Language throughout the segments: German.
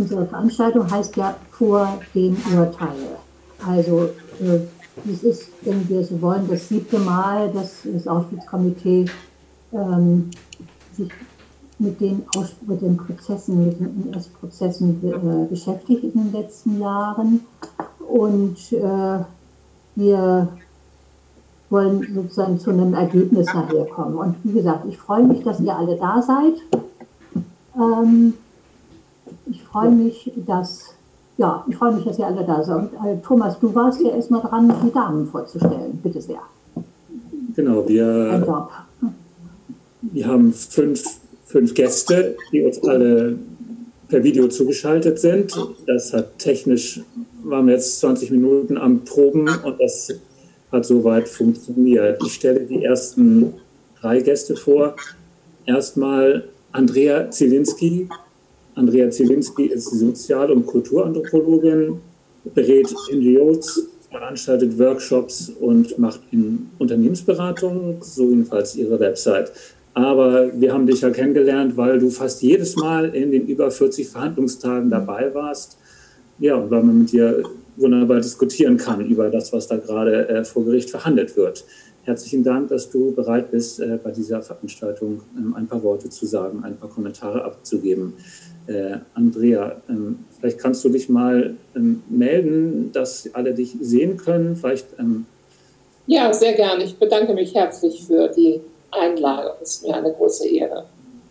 unsere Veranstaltung heißt ja vor dem Urteil. Also dies ist, wenn wir so wollen, das 7. Mal, dass das Auschwitz-Komitee sich mit den Prozessen, mit den NS-Prozessen beschäftigt in den letzten Jahren. Und wir wollen sozusagen zu einem Ergebnis nachher kommen. Und wie gesagt, ich freue mich, dass ihr alle da seid. Ich freue mich, dass ihr alle da seid. Und, Thomas, du warst ja erstmal dran, die Damen vorzustellen. Bitte sehr. Genau, wir haben fünf Gäste, die uns alle per Video zugeschaltet sind. Das hat technisch, waren wir jetzt 20 Minuten am Proben und das hat soweit funktioniert. Ich stelle die ersten 3 Gäste vor. Erstmal Andrea Zielinski. Andrea Zielinski ist Sozial- und Kulturanthropologin, berät NGOs, veranstaltet Workshops und macht Unternehmensberatung, so jedenfalls ihre Website. Aber wir haben dich ja kennengelernt, weil du fast jedes Mal in den über 40 Verhandlungstagen dabei warst. Ja, und weil man mit dir wunderbar diskutieren kann über das, was da gerade vor Gericht verhandelt wird. Herzlichen Dank, dass du bereit bist, bei dieser Veranstaltung ein paar Worte zu sagen, ein paar Kommentare abzugeben. Andrea, vielleicht kannst du dich mal melden, dass alle dich sehen können. Vielleicht, Ja, sehr gerne. Ich bedanke mich herzlich für die Einladung. Es ist mir eine große Ehre.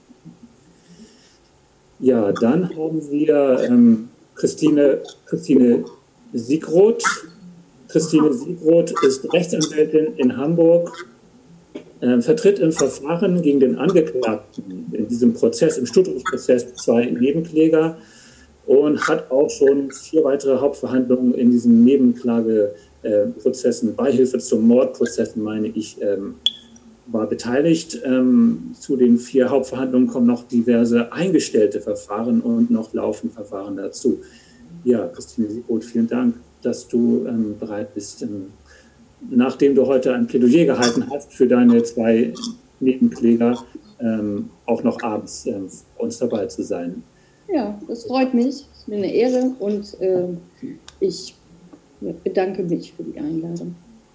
Ja, dann haben wir Christine Siegroth. Christine Siegroth ist Rechtsanwältin in Hamburg, vertritt im Verfahren gegen den Angeklagten in diesem Prozess, im Stuttgart-Prozess, 2 Nebenkläger und hat auch schon 4 weitere Hauptverhandlungen in diesen Nebenklageprozessen, Beihilfe zum Mordprozessen, meine ich, war beteiligt. Zu den 4 Hauptverhandlungen kommen noch diverse eingestellte Verfahren und noch laufende Verfahren dazu. Ja, Christine Siegroth, vielen Dank, dass du bereit bist, nachdem du heute ein Plädoyer gehalten hast für deine 2 Nebenkläger, auch noch abends uns dabei zu sein. Ja, das freut mich. Es ist mir eine Ehre und ich bedanke mich für die Einladung.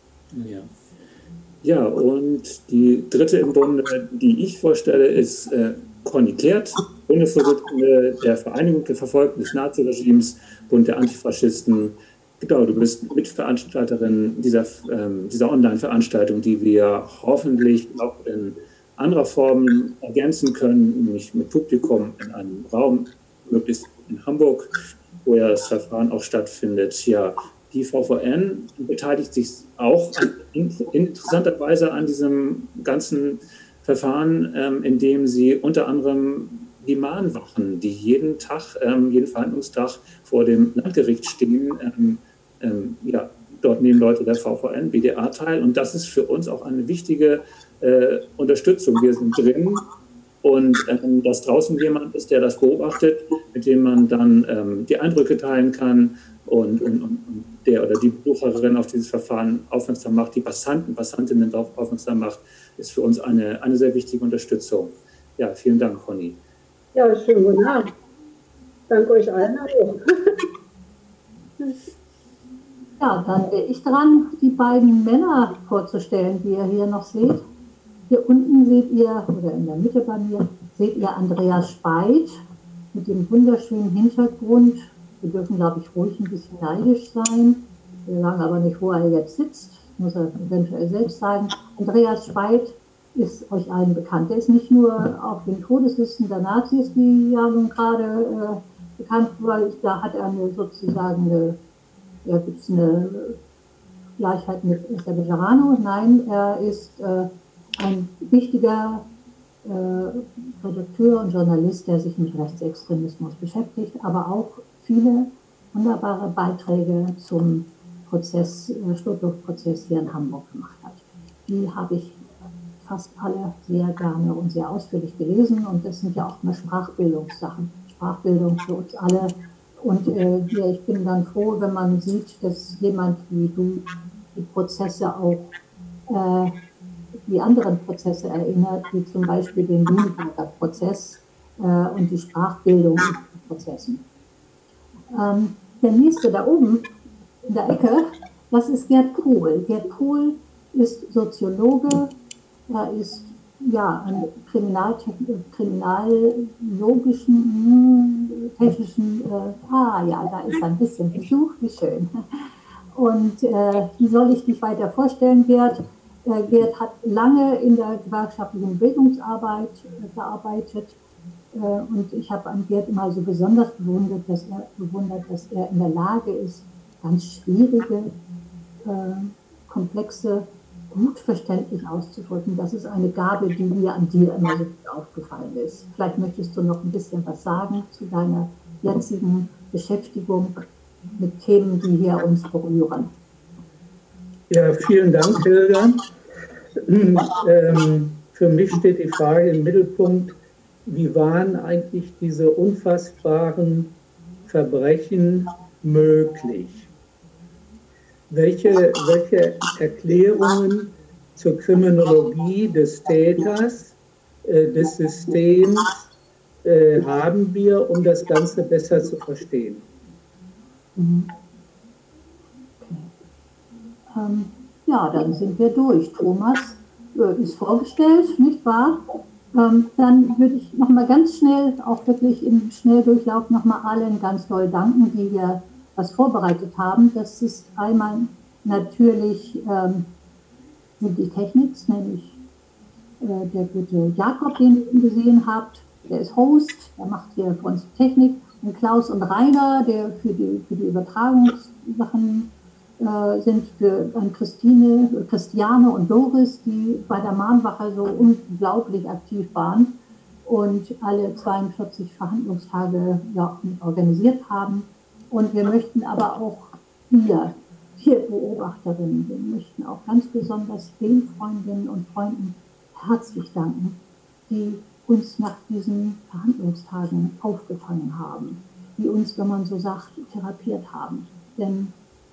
Ja, und die dritte im Bunde, die ich vorstelle, ist Conny Kehrt, Bundesvorsitzende der Vereinigung der Verfolgten des Naziregimes, Bund der Antifaschisten. Genau, du bist Mitveranstalterin dieser Online-Veranstaltung, die wir hoffentlich auch in anderer Form ergänzen können, nämlich mit Publikum in einem Raum, möglichst in Hamburg, wo ja das Verfahren auch stattfindet. Ja, die VVN beteiligt sich auch interessanterweise an diesem ganzen Verfahren, indem sie unter anderem die Mahnwachen, die jeden Verhandlungstag vor dem Landgericht stehen, dort nehmen Leute der VVN, BDA teil. Und das ist für uns auch eine wichtige Unterstützung. Wir sind drin und dass draußen jemand ist, der das beobachtet, mit dem man dann die Eindrücke teilen kann und der oder die Besucherin auf dieses Verfahren aufmerksam macht, die Passantinnen darauf aufmerksam macht, ist für uns eine sehr wichtige Unterstützung. Ja, vielen Dank, Conny. Ja, schönen guten Abend. Danke euch allen auch. Ja, dann wäre ich dran, die beiden Männer vorzustellen, die ihr hier noch seht. Hier unten seht ihr, oder in der Mitte bei mir, seht ihr Andreas Speit mit dem wunderschönen Hintergrund. Wir dürfen, glaube ich, ruhig ein bisschen neidisch sein. Wir sagen aber nicht, wo er jetzt sitzt. Muss er eventuell selbst sagen. Andreas Speit ist euch allen bekannt. Er ist nicht nur auf den Todeslisten der Nazis, die ja nun gerade bekannt wurden. Da hat er gibt es eine Gleichheit mit Esther Bejarano. Nein, er ist ein wichtiger Redakteur und Journalist, der sich mit Rechtsextremismus beschäftigt, aber auch viele wunderbare Beiträge zum Stuttgart-Prozess hier in Hamburg gemacht hat. Die habe ich fast alle sehr gerne und sehr ausführlich gelesen und das sind ja auch immer Sprachbildungssachen, Sprachbildung für uns alle. Und ich bin dann froh, wenn man sieht, dass jemand wie du die Prozesse auch, die anderen Prozesse erinnert, wie zum Beispiel den Lüneburger Prozess und die Sprachbildung in Prozessen. Der nächste da oben in der Ecke, das ist Gerd Pohl. Gerd Pohl ist Soziologe, er ist ja an kriminologischen, technischen, ja, da ist ein bisschen Besuch, wie schön. Und wie soll ich dich weiter vorstellen, Gerd? Gerd hat lange in der gewerkschaftlichen Bildungsarbeit gearbeitet. Und ich habe an Gerd immer so besonders bewundert, dass er in der Lage ist, ganz schwierige, komplexe, gut verständlich auszudrücken. Das ist eine Gabe, die mir an dir immer so gut aufgefallen ist. Vielleicht möchtest du noch ein bisschen was sagen zu deiner jetzigen Beschäftigung mit Themen, die hier uns berühren. Ja, vielen Dank, Hilda. Für mich steht die Frage im Mittelpunkt, wie waren eigentlich diese unfassbaren Verbrechen möglich? Welche Erklärungen zur Kriminologie des Täters, des Systems haben wir, um das Ganze besser zu verstehen? Ja, dann sind wir durch. Thomas ist vorgestellt, nicht wahr? Dann würde ich nochmal ganz schnell, auch wirklich im Schnelldurchlauf, nochmal allen ganz doll danken, die hier was vorbereitet haben. Das ist einmal natürlich die Technik, nämlich der gute Jakob, den ihr gesehen habt. Der ist Host, der macht hier für uns Technik. Und Klaus und Rainer, der für die Übertragungssachen sind, an Christiane und Doris, die bei der Mahnwache so unglaublich aktiv waren und alle 42 Verhandlungstage ja, organisiert haben. Und wir möchten aber auch hier Beobachterinnen, wir möchten auch ganz besonders den Freundinnen und Freunden herzlich danken, die uns nach diesen Verhandlungstagen aufgefangen haben, die uns, wenn man so sagt, therapiert haben. Denn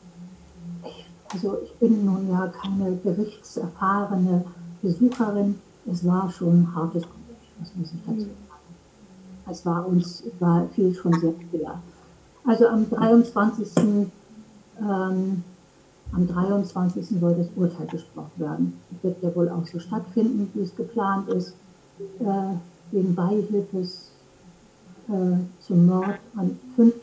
ich bin nun ja keine gerichtserfahrene Besucherin, es war schon ein hartes Gespräch, das muss ich dazu sagen. Es war viel schon sehr schwer. Also am 23. soll das Urteil gesprochen werden. Das wird ja wohl auch so stattfinden, wie es geplant ist, wegen Beihilfes zum Mord an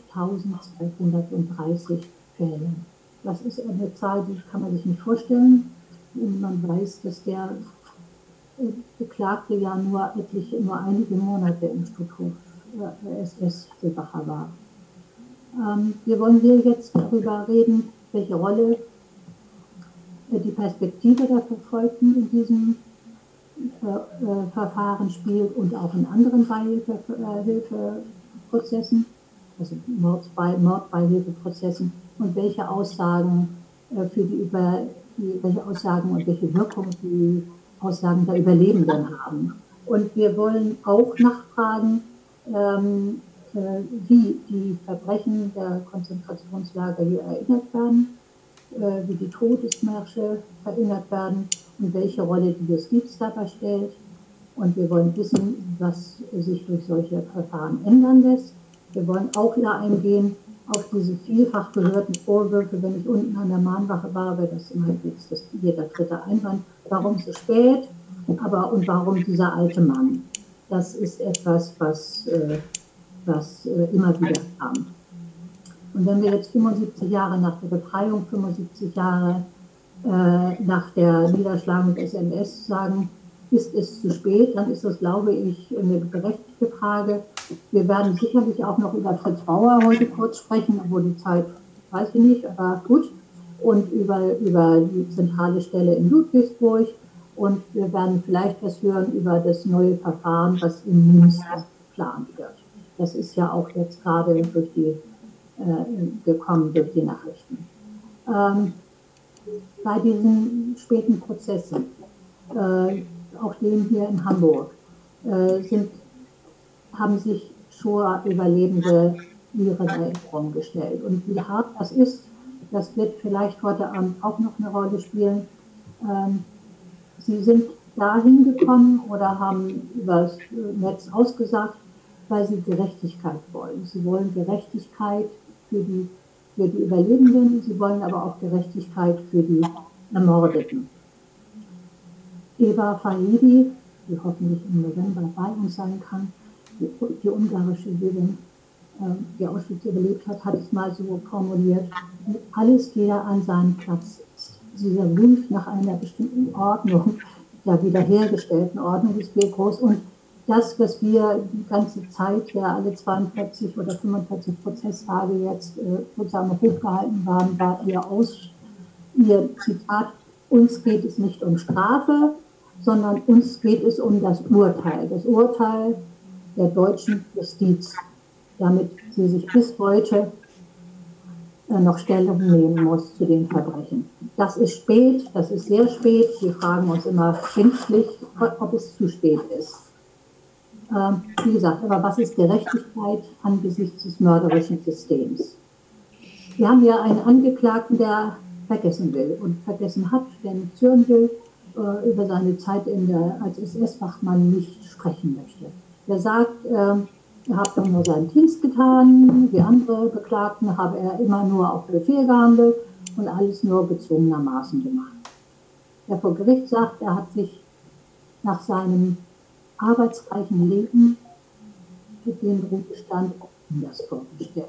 5.230 Fällen. Das ist eine Zahl, die kann man sich nicht vorstellen. Und man weiß, dass der Beklagte ja nur einige Monate im Struktur SS-Seebacher war. Wir wollen hier jetzt darüber reden, welche Rolle die Perspektive der Verfolgten in diesem Verfahren spielt und auch in anderen Beihilfeprozessen, also Mordbeihilfeprozessen, und welche Aussagen welche Aussagen und welche Wirkung die Aussagen der Überlebenden haben. Und wir wollen auch nachfragen, wie die Verbrechen der Konzentrationslager hier erinnert werden, wie die Todesmärsche erinnert werden und welche Rolle die Justiz dabei stellt. Und wir wollen wissen, was sich durch solche Verfahren ändern lässt. Wir wollen auch wieder eingehen auf diese vielfach gehörten Vorwürfe, wenn ich unten an der Mahnwache war, weil das immer jetzt jeder dritte Einwand, warum so spät, und warum dieser alte Mann. Das ist etwas, was immer wieder kam. Und wenn wir jetzt 75 Jahre nach der Befreiung, 75 Jahre nach der Niederschlagung des NS sagen, ist es zu spät, dann ist das, glaube ich, eine berechtigte Frage. Wir werden sicherlich auch noch über Fritz Bauer heute kurz sprechen, obwohl die Zeit, weiß ich nicht, aber gut. Und über die zentrale Stelle in Ludwigsburg. Und wir werden vielleicht was hören über das neue Verfahren, was in Münster geplant wird. Das ist ja auch jetzt gerade gekommen durch die Nachrichten. Bei diesen späten Prozessen, auch dem hier in Hamburg, haben sich Shoah-Überlebende ihre Erinnerungen gestellt. Und wie hart das ist, das wird vielleicht heute Abend auch noch eine Rolle spielen. Sie sind dahin gekommen oder haben über das Netz ausgesagt, weil sie Gerechtigkeit wollen. Sie wollen Gerechtigkeit für die Überlebenden, sie wollen aber auch Gerechtigkeit für die Ermordeten. Eva Faidi, die hoffentlich im November bei uns sein kann, die ungarische Jüdin, die Auschwitz überlebt hat, hat es mal so formuliert: Alles wieder an seinem Platz ist. Dieser Wunsch nach einer bestimmten Ordnung, der wiederhergestellten Ordnung, ist sehr groß. Und das, was wir die ganze Zeit, ja alle 42 oder 45 Prozesstage jetzt sozusagen hochgehalten waren, war ihr Zitat: Uns geht es nicht um Strafe, sondern uns geht es um das Urteil der deutschen Justiz, damit sie sich bis heute noch Stellung nehmen muss zu den Verbrechen. Das ist spät, das ist sehr spät. Wir fragen uns immer schimpflich, ob es zu spät ist. Wie gesagt, aber was ist Gerechtigkeit angesichts des mörderischen Systems? Wir haben ja einen Angeklagten, der vergessen will und vergessen hat, der nicht hören will, über seine Zeit als SS-Wachmann nicht sprechen möchte. Der sagt, er hat doch nur seinen Dienst getan, wie andere Beklagten habe er immer nur auf Befehl gehandelt und alles nur gezwungenermaßen gemacht. Der vor Gericht sagt, er hat sich nach seinem arbeitsreichen Leben für den Ruhestand anders vorgestellt.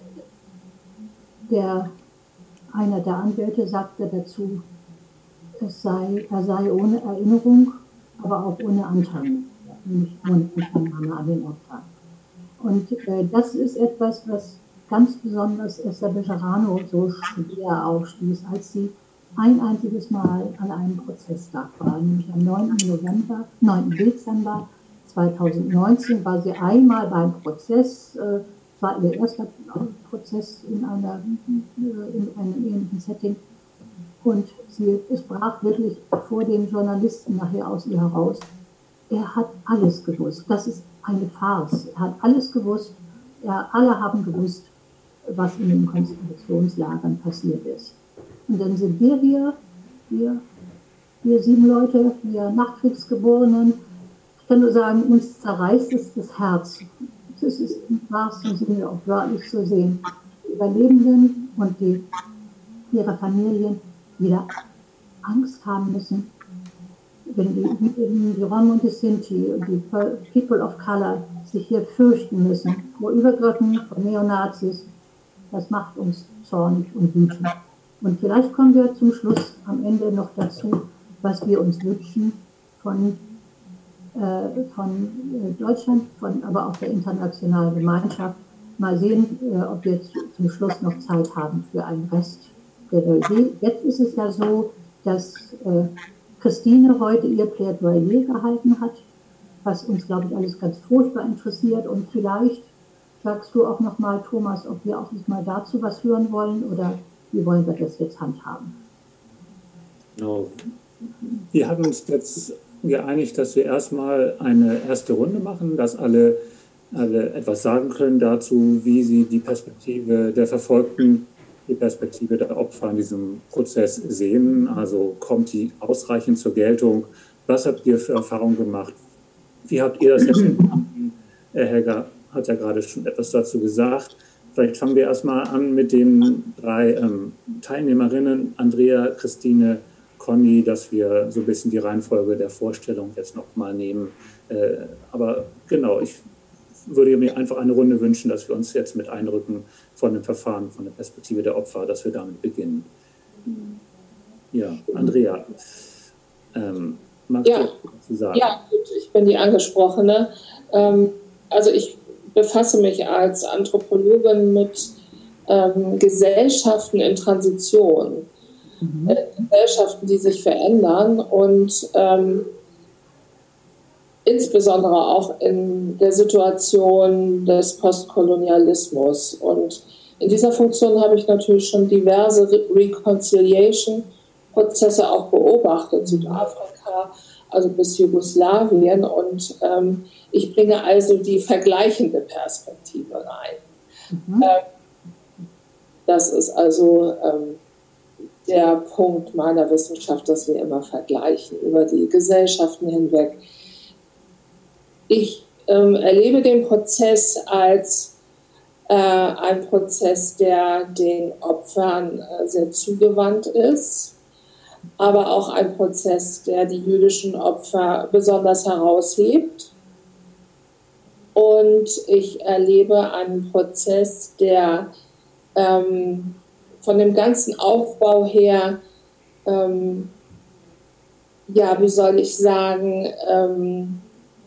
Einer der Anwälte sagte dazu, er sei ohne Erinnerung, aber auch ohne Anteilnahme, nicht ohne Anteilnahme an den Opfern. Und das ist etwas, was ganz besonders Esther Bejarano so schwer aufstieß, als sie ein einziges Mal an einem Prozesstag war, nämlich am 9. Dezember 2019 war sie einmal beim Prozess, war ihr erster Prozess in einem ähnlichen Setting. Und es brach wirklich vor den Journalisten nachher aus ihr heraus. Er hat alles gewusst. Das ist eine Farce. Er hat alles gewusst. Alle haben gewusst, was in den Konzentrationslagern passiert ist. Und dann sind wir 7 Leute, wir Nachkriegsgeborenen. Ich kann nur sagen, uns zerreißt es das Herz. Das ist im wahrsten Sinne auch wörtlich zu sehen. Die Überlebenden und ihre Familien wieder Angst haben müssen, wenn die Rom und die Sinti und die People of Color sich hier fürchten müssen vor Übergriffen von Neonazis. Das macht uns zornig und wütend. Und vielleicht kommen wir zum Schluss am Ende noch dazu, was wir uns wünschen von Deutschland, aber auch der internationalen Gemeinschaft. Mal sehen, ob wir zum Schluss noch Zeit haben für einen Rest. Jetzt ist es ja so, dass Christine heute ihr Plädoyer gehalten hat, was uns, glaube ich, alles ganz furchtbar interessiert. Und vielleicht sagst du auch noch mal, Thomas, ob wir auch nicht mal dazu was hören wollen oder wie wollen wir das jetzt handhaben? Genau. Wir haben uns jetzt geeinigt, dass wir erstmal eine erste Runde machen, dass alle etwas sagen können dazu, wie sie die Perspektive der Verfolgten, die Perspektive der Opfer in diesem Prozess sehen. Also kommt die ausreichend zur Geltung? Was habt ihr für Erfahrungen gemacht? Wie habt ihr das jetzt gemacht? Helga hat ja gerade schon etwas dazu gesagt. Vielleicht fangen wir erstmal an mit den 3 Teilnehmerinnen, Andrea, Christine, Conny, dass wir so ein bisschen die Reihenfolge der Vorstellung jetzt nochmal nehmen. Aber genau, ich würde mir einfach eine Runde wünschen, dass wir uns jetzt mit einrücken von dem Verfahren, von der Perspektive der Opfer, dass wir damit beginnen. Ja, Andrea, magst du dazu sagen? Ja, gut, ich bin die Angesprochene. Also ich befasse mich als Anthropologin mit Gesellschaften in Transition. Gesellschaften, die sich verändern und insbesondere auch in der Situation des Postkolonialismus. Und in dieser Funktion habe ich natürlich schon diverse Reconciliation-Prozesse auch beobachtet, Südafrika, also bis Jugoslawien. Und ich bringe also die vergleichende Perspektive rein. Das ist also der Punkt meiner Wissenschaft, dass wir immer vergleichen über die Gesellschaften hinweg. Ich erlebe den Prozess als ein Prozess, der den Opfern sehr zugewandt ist, aber auch ein Prozess, der die jüdischen Opfer besonders heraushebt. Und ich erlebe einen Prozess, der von dem ganzen Aufbau her, ja, wie soll ich sagen,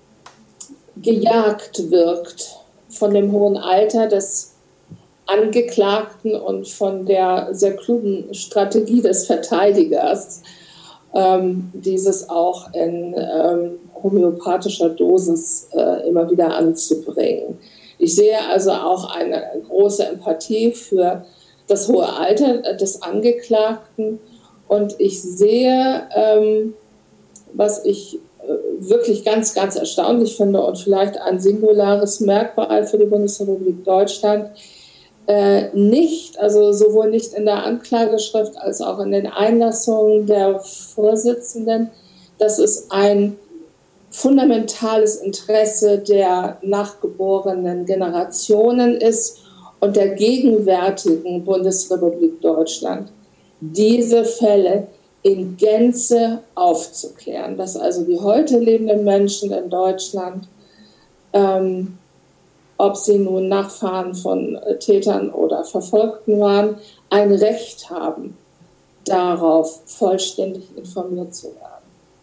gejagt wirkt von dem hohen Alter des Angeklagten und von der sehr klugen Strategie des Verteidigers, dieses auch in homöopathischer Dosis immer wieder anzubringen. Ich sehe also auch eine große Empathie für das hohe Alter des Angeklagten und ich sehe, was ich wirklich ganz, ganz erstaunlich finde und vielleicht ein singulares Merkmal für die Bundesrepublik Deutschland, nicht, also sowohl nicht in der Anklageschrift als auch in den Einlassungen der Vorsitzenden, dass es ein fundamentales Interesse der nachgeborenen Generationen ist und der gegenwärtigen Bundesrepublik Deutschland, diese Fälle in Gänze aufzuklären, dass also die heute lebenden Menschen in Deutschland, ob sie nun Nachfahren von Tätern oder Verfolgten waren, ein Recht haben, darauf vollständig informiert zu werden.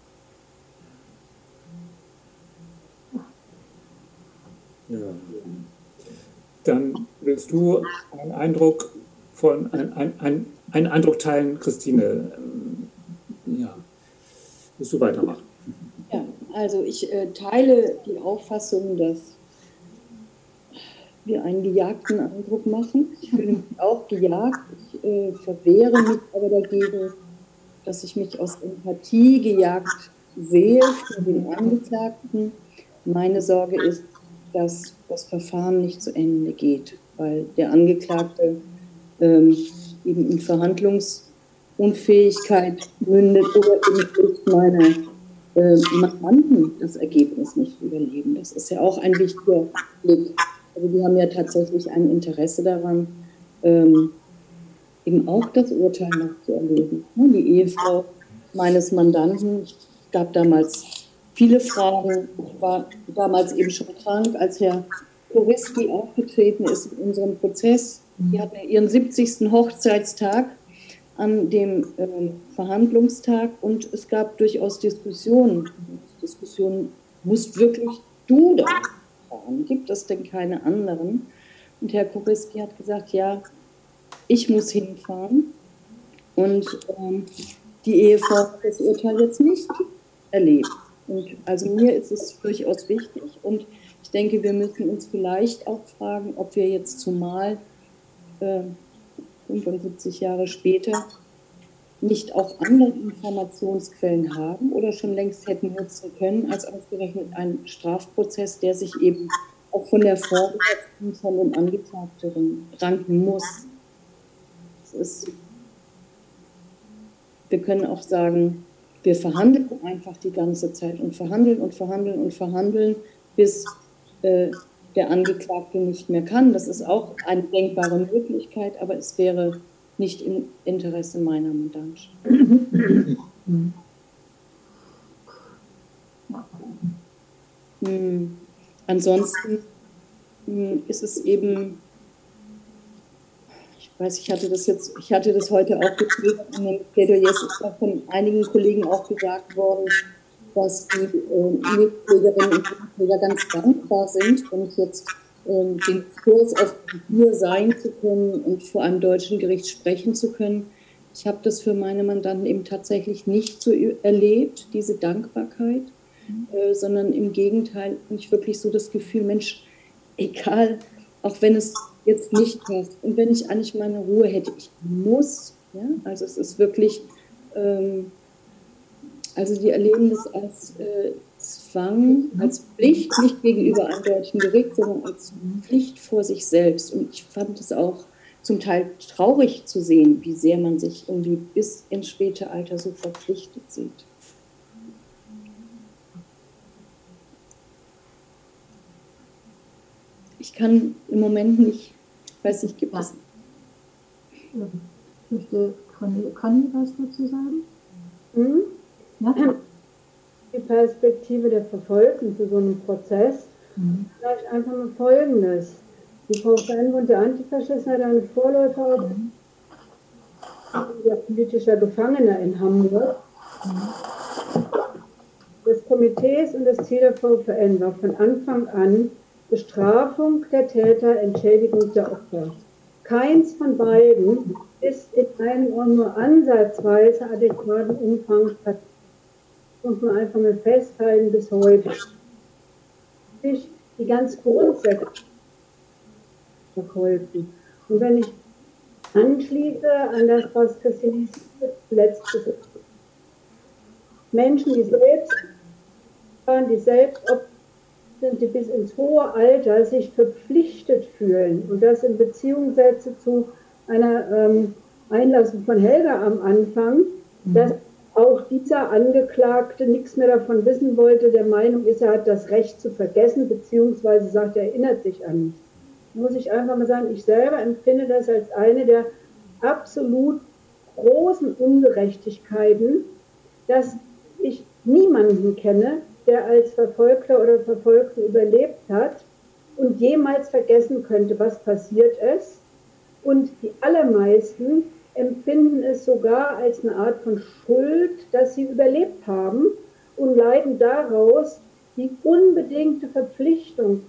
Ja. Dann willst du einen Eindruck einen Eindruck teilen, Christine. Ja, willst du weitermachen? Ja, also ich teile die Auffassung, dass wir einen gejagten Eindruck machen. Ich fühle mich auch gejagt. Ich verwehre mich aber dagegen, dass ich mich aus Empathie gejagt sehe für den Angeklagten. Meine Sorge ist, dass das Verfahren nicht zu Ende geht, weil der Angeklagte eben in Verhandlungsunfähigkeit mündet oder eben durch meine Mandanten das Ergebnis nicht überleben. Das ist ja auch ein wichtiger Blick. Also die haben ja tatsächlich ein Interesse daran, eben auch das Urteil noch zu erleben. Die Ehefrau meines Mandanten, es gab damals viele Fragen, ich war damals eben schon krank, als Herr Koriski aufgetreten ist in unserem Prozess. Die hatten ihren 70. Hochzeitstag an dem Verhandlungstag und es gab durchaus Diskussionen. Musst wirklich du da fahren? Gibt es denn keine anderen? Und Herr Koriski hat gesagt, ja, ich muss hinfahren. Und die Ehefrau hat das Urteil jetzt nicht erlebt. Und also mir ist es durchaus wichtig. Und ich denke, wir müssen uns vielleicht auch fragen, ob wir jetzt zumal 75 Jahre später nicht auch andere Informationsquellen haben oder schon längst hätten nutzen können, als ausgerechnet ein Strafprozess, der sich eben auch von der Vorbereitung von den Angeklagten ranken muss. Wir können auch sagen, wir verhandeln einfach die ganze Zeit und verhandeln und verhandeln und verhandeln, bis der Angeklagte nicht mehr kann. Das ist auch eine denkbare Möglichkeit, aber es wäre nicht im Interesse meiner Mandanten. Ansonsten ist es eben, ich weiß, ich hatte das heute auch geschrieben, in den Plädoyers ist auch von einigen Kollegen auch gesagt worden, dass die Nebenpflegerinnen und Nebenpfleger ganz dankbar sind und jetzt den Kurs auf Papier sein zu können und vor einem deutschen Gericht sprechen zu können. Ich habe das für meine Mandanten eben tatsächlich nicht so erlebt, diese Dankbarkeit, sondern im Gegenteil habe ich wirklich so das Gefühl, Mensch, egal, auch wenn es jetzt nicht passt und wenn ich eigentlich meine Ruhe hätte, ich muss, ja, also es ist wirklich, also die erleben das als Zwang, als Pflicht, nicht gegenüber einem deutschen Gericht, sondern als Pflicht vor sich selbst. Und ich fand es auch zum Teil traurig zu sehen, wie sehr man sich irgendwie bis ins späte Alter so verpflichtet sieht. Ich kann im Moment nicht Weiß ich, gibt es. Möchte Conny was dazu sagen? Hm? Ja? Die Perspektive der Verfolgten zu so einem Prozess. Vielleicht einfach mal Folgendes. Die VfN-Bund der Antifaschisten hat eine Vorläuferung der politischer Gefangener in Hamburg. Des Komitees und das Ziel der VfN war von Anfang an Bestrafung der Täter, Entschädigung der Opfer. Keins von beiden ist in einem auch nur ansatzweise adäquaten Umfang passiert. Das muss man einfach mal festhalten bis heute. Die ganz Grundsätze verfolgen. Und wenn ich anschließe an das, was Christine zuletzt gesagt hat, Menschen, die selbst sind, die bis ins hohe Alter sich verpflichtet fühlen und das in Beziehung setze zu einer Einlassung von Helga am Anfang, dass auch dieser Angeklagte nichts mehr davon wissen wollte, der Meinung ist, er hat das Recht zu vergessen, beziehungsweise sagt, er erinnert sich an nichts. Muss ich einfach mal sagen, ich selber empfinde das als eine der absolut großen Ungerechtigkeiten, dass ich niemanden kenne, der als Verfolgter oder Verfolgte überlebt hat und jemals vergessen könnte, was passiert ist. Und die allermeisten empfinden es sogar als eine Art von Schuld, dass sie überlebt haben und leiden daraus die unbedingte Verpflichtung,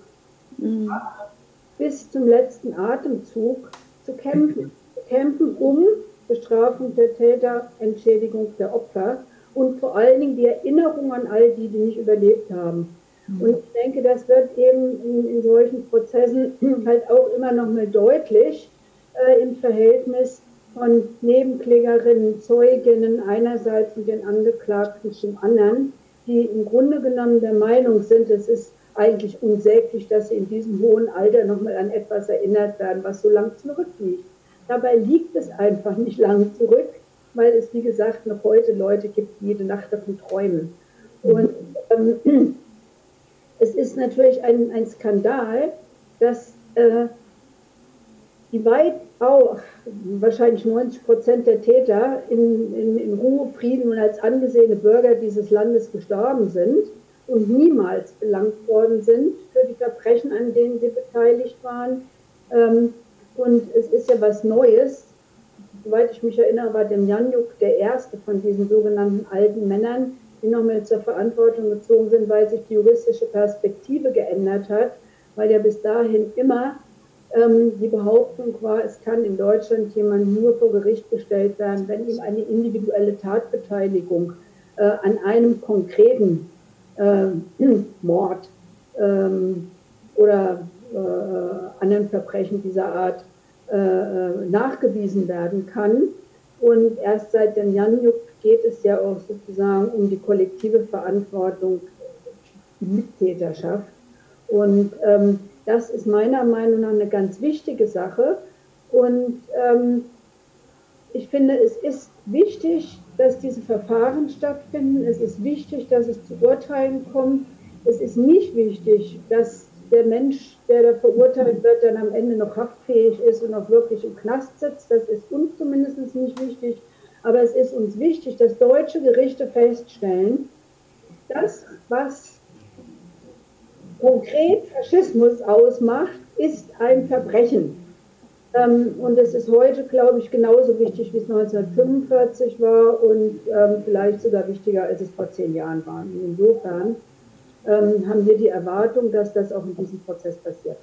bis zum letzten Atemzug zu kämpfen. Kämpfen um Bestrafung der Täter, Entschädigung der Opfer und vor allen Dingen die Erinnerung an all die, die nicht überlebt haben. Und ich denke, das wird eben in solchen Prozessen halt auch immer noch mal deutlich im Verhältnis von Nebenklägerinnen, Zeuginnen einerseits und den Angeklagten zum anderen, die im Grunde genommen der Meinung sind, es ist eigentlich unsäglich, dass sie in diesem hohen Alter noch mal an etwas erinnert werden, was so lang zurückliegt. Dabei liegt es einfach nicht lang zurück, weil es, wie gesagt, noch heute Leute gibt, die jede Nacht davon träumen. Und es ist natürlich ein Skandal, dass die weit auch, wahrscheinlich 90% der Täter in Ruhe, Frieden und als angesehene Bürger dieses Landes gestorben sind und niemals belangt worden sind für die Verbrechen, an denen sie beteiligt waren. Und es ist ja was Neues. Soweit ich mich erinnere, war Demjanjuk der erste von diesen sogenannten alten Männern, die nochmal zur Verantwortung gezogen sind, weil sich die juristische Perspektive geändert hat, weil ja bis dahin immer die Behauptung war, es kann in Deutschland jemand nur vor Gericht gestellt werden, wenn ihm eine individuelle Tatbeteiligung an einem konkreten Mord oder anderen Verbrechen dieser Art nachgewiesen werden kann. Und erst seit dem Janjuk geht es ja auch sozusagen um die kollektive Verantwortung, die Mittäterschaft. Und das ist meiner Meinung nach eine ganz wichtige Sache. Und ich finde, es ist wichtig, dass diese Verfahren stattfinden. Es ist wichtig, dass es zu Urteilen kommt. Es ist nicht wichtig, dass der Mensch, der da verurteilt wird, dann am Ende noch haftfähig ist und auch wirklich im Knast sitzt. Das ist uns zumindest nicht wichtig. Aber es ist uns wichtig, dass deutsche Gerichte feststellen, das, was konkret Faschismus ausmacht, ist ein Verbrechen. Und es ist heute, glaube ich, genauso wichtig, wie es 1945 war und vielleicht sogar wichtiger, als es vor 10 Jahren war. Und insofern haben wir die Erwartung, dass das auch in diesem Prozess passiert.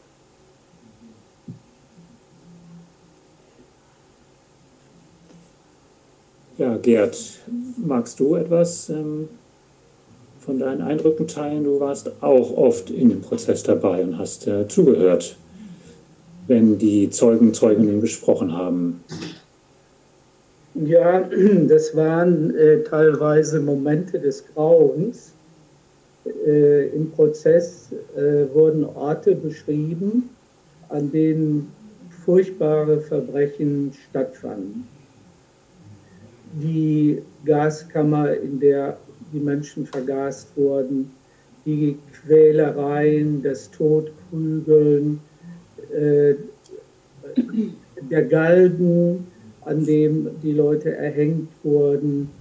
Ja, Gerd, magst du etwas von deinen Eindrücken teilen? Du warst auch oft in dem Prozess dabei und hast zugehört, wenn die Zeugen, Zeuginnen gesprochen haben. Ja, das waren teilweise Momente des Grauens. Im Prozess wurden Orte beschrieben, an denen furchtbare Verbrechen stattfanden. Die Gaskammer, in der die Menschen vergast wurden, die Quälereien, das Totprügeln, der Galgen, an dem die Leute erhängt wurden.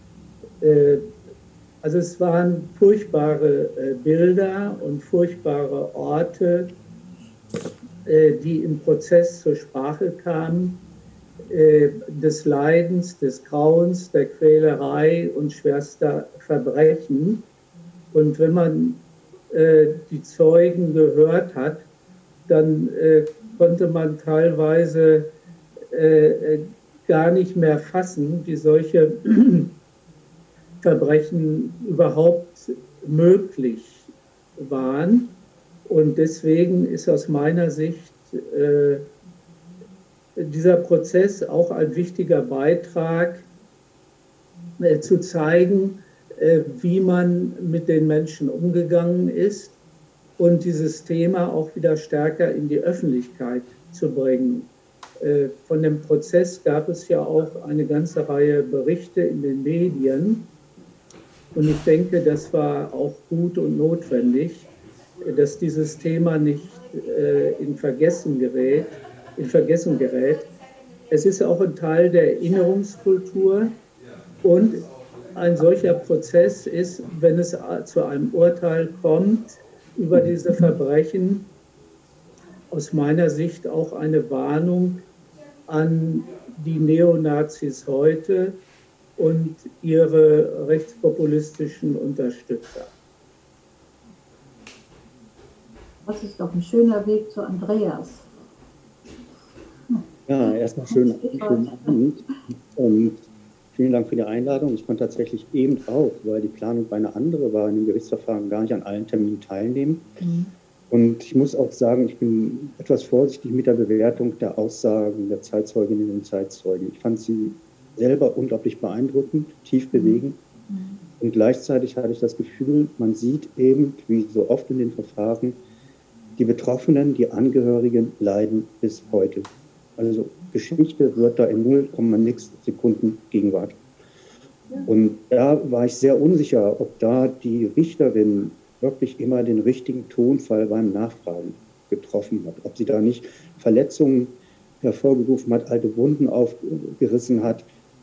Also es waren furchtbare Bilder und furchtbare Orte, die im Prozess zur Sprache kamen, des Leidens, des Grauens, der Quälerei und schwerster Verbrechen. Und wenn man die Zeugen gehört hat, dann konnte man teilweise gar nicht mehr fassen, wie solche Verbrechen überhaupt möglich waren. Und deswegen ist aus meiner Sicht dieser Prozess auch ein wichtiger Beitrag, zu zeigen, wie man mit den Menschen umgegangen ist und dieses Thema auch wieder stärker in die Öffentlichkeit zu bringen. Von dem Prozess gab es ja auch eine ganze Reihe Berichte in den Medien. Und ich denke, das war auch gut und notwendig, dass dieses Thema nicht in Vergessen gerät. Es ist auch ein Teil der Erinnerungskultur. Und ein solcher Prozess ist, wenn es zu einem Urteil kommt über diese Verbrechen, aus meiner Sicht auch eine Warnung an die Neonazis heute und ihre rechtspopulistischen Unterstützer. Das ist doch ein schöner Weg zu Andreas. Ja, erstmal schönen Abend und vielen Dank für die Einladung. Ich konnte tatsächlich eben auch, weil die Planung bei einer andere war, in dem Gerichtsverfahren gar nicht an allen Terminen teilnehmen. Und ich muss auch sagen, ich bin etwas vorsichtig mit der Bewertung der Aussagen der Zeitzeuginnen und Zeitzeugen. Ich fand sie selber unglaublich beeindruckend, tief bewegend. Und gleichzeitig hatte ich das Gefühl, man sieht eben, wie so oft in den Verfahren, die Betroffenen, die Angehörigen leiden bis heute. Also Geschichte wird da in 0,nix Sekunden Gegenwart. Und da war ich sehr unsicher, ob da die Richterin wirklich immer den richtigen Tonfall beim Nachfragen getroffen hat. Ob sie da nicht Verletzungen hervorgerufen hat, alte Wunden aufgerissen hat,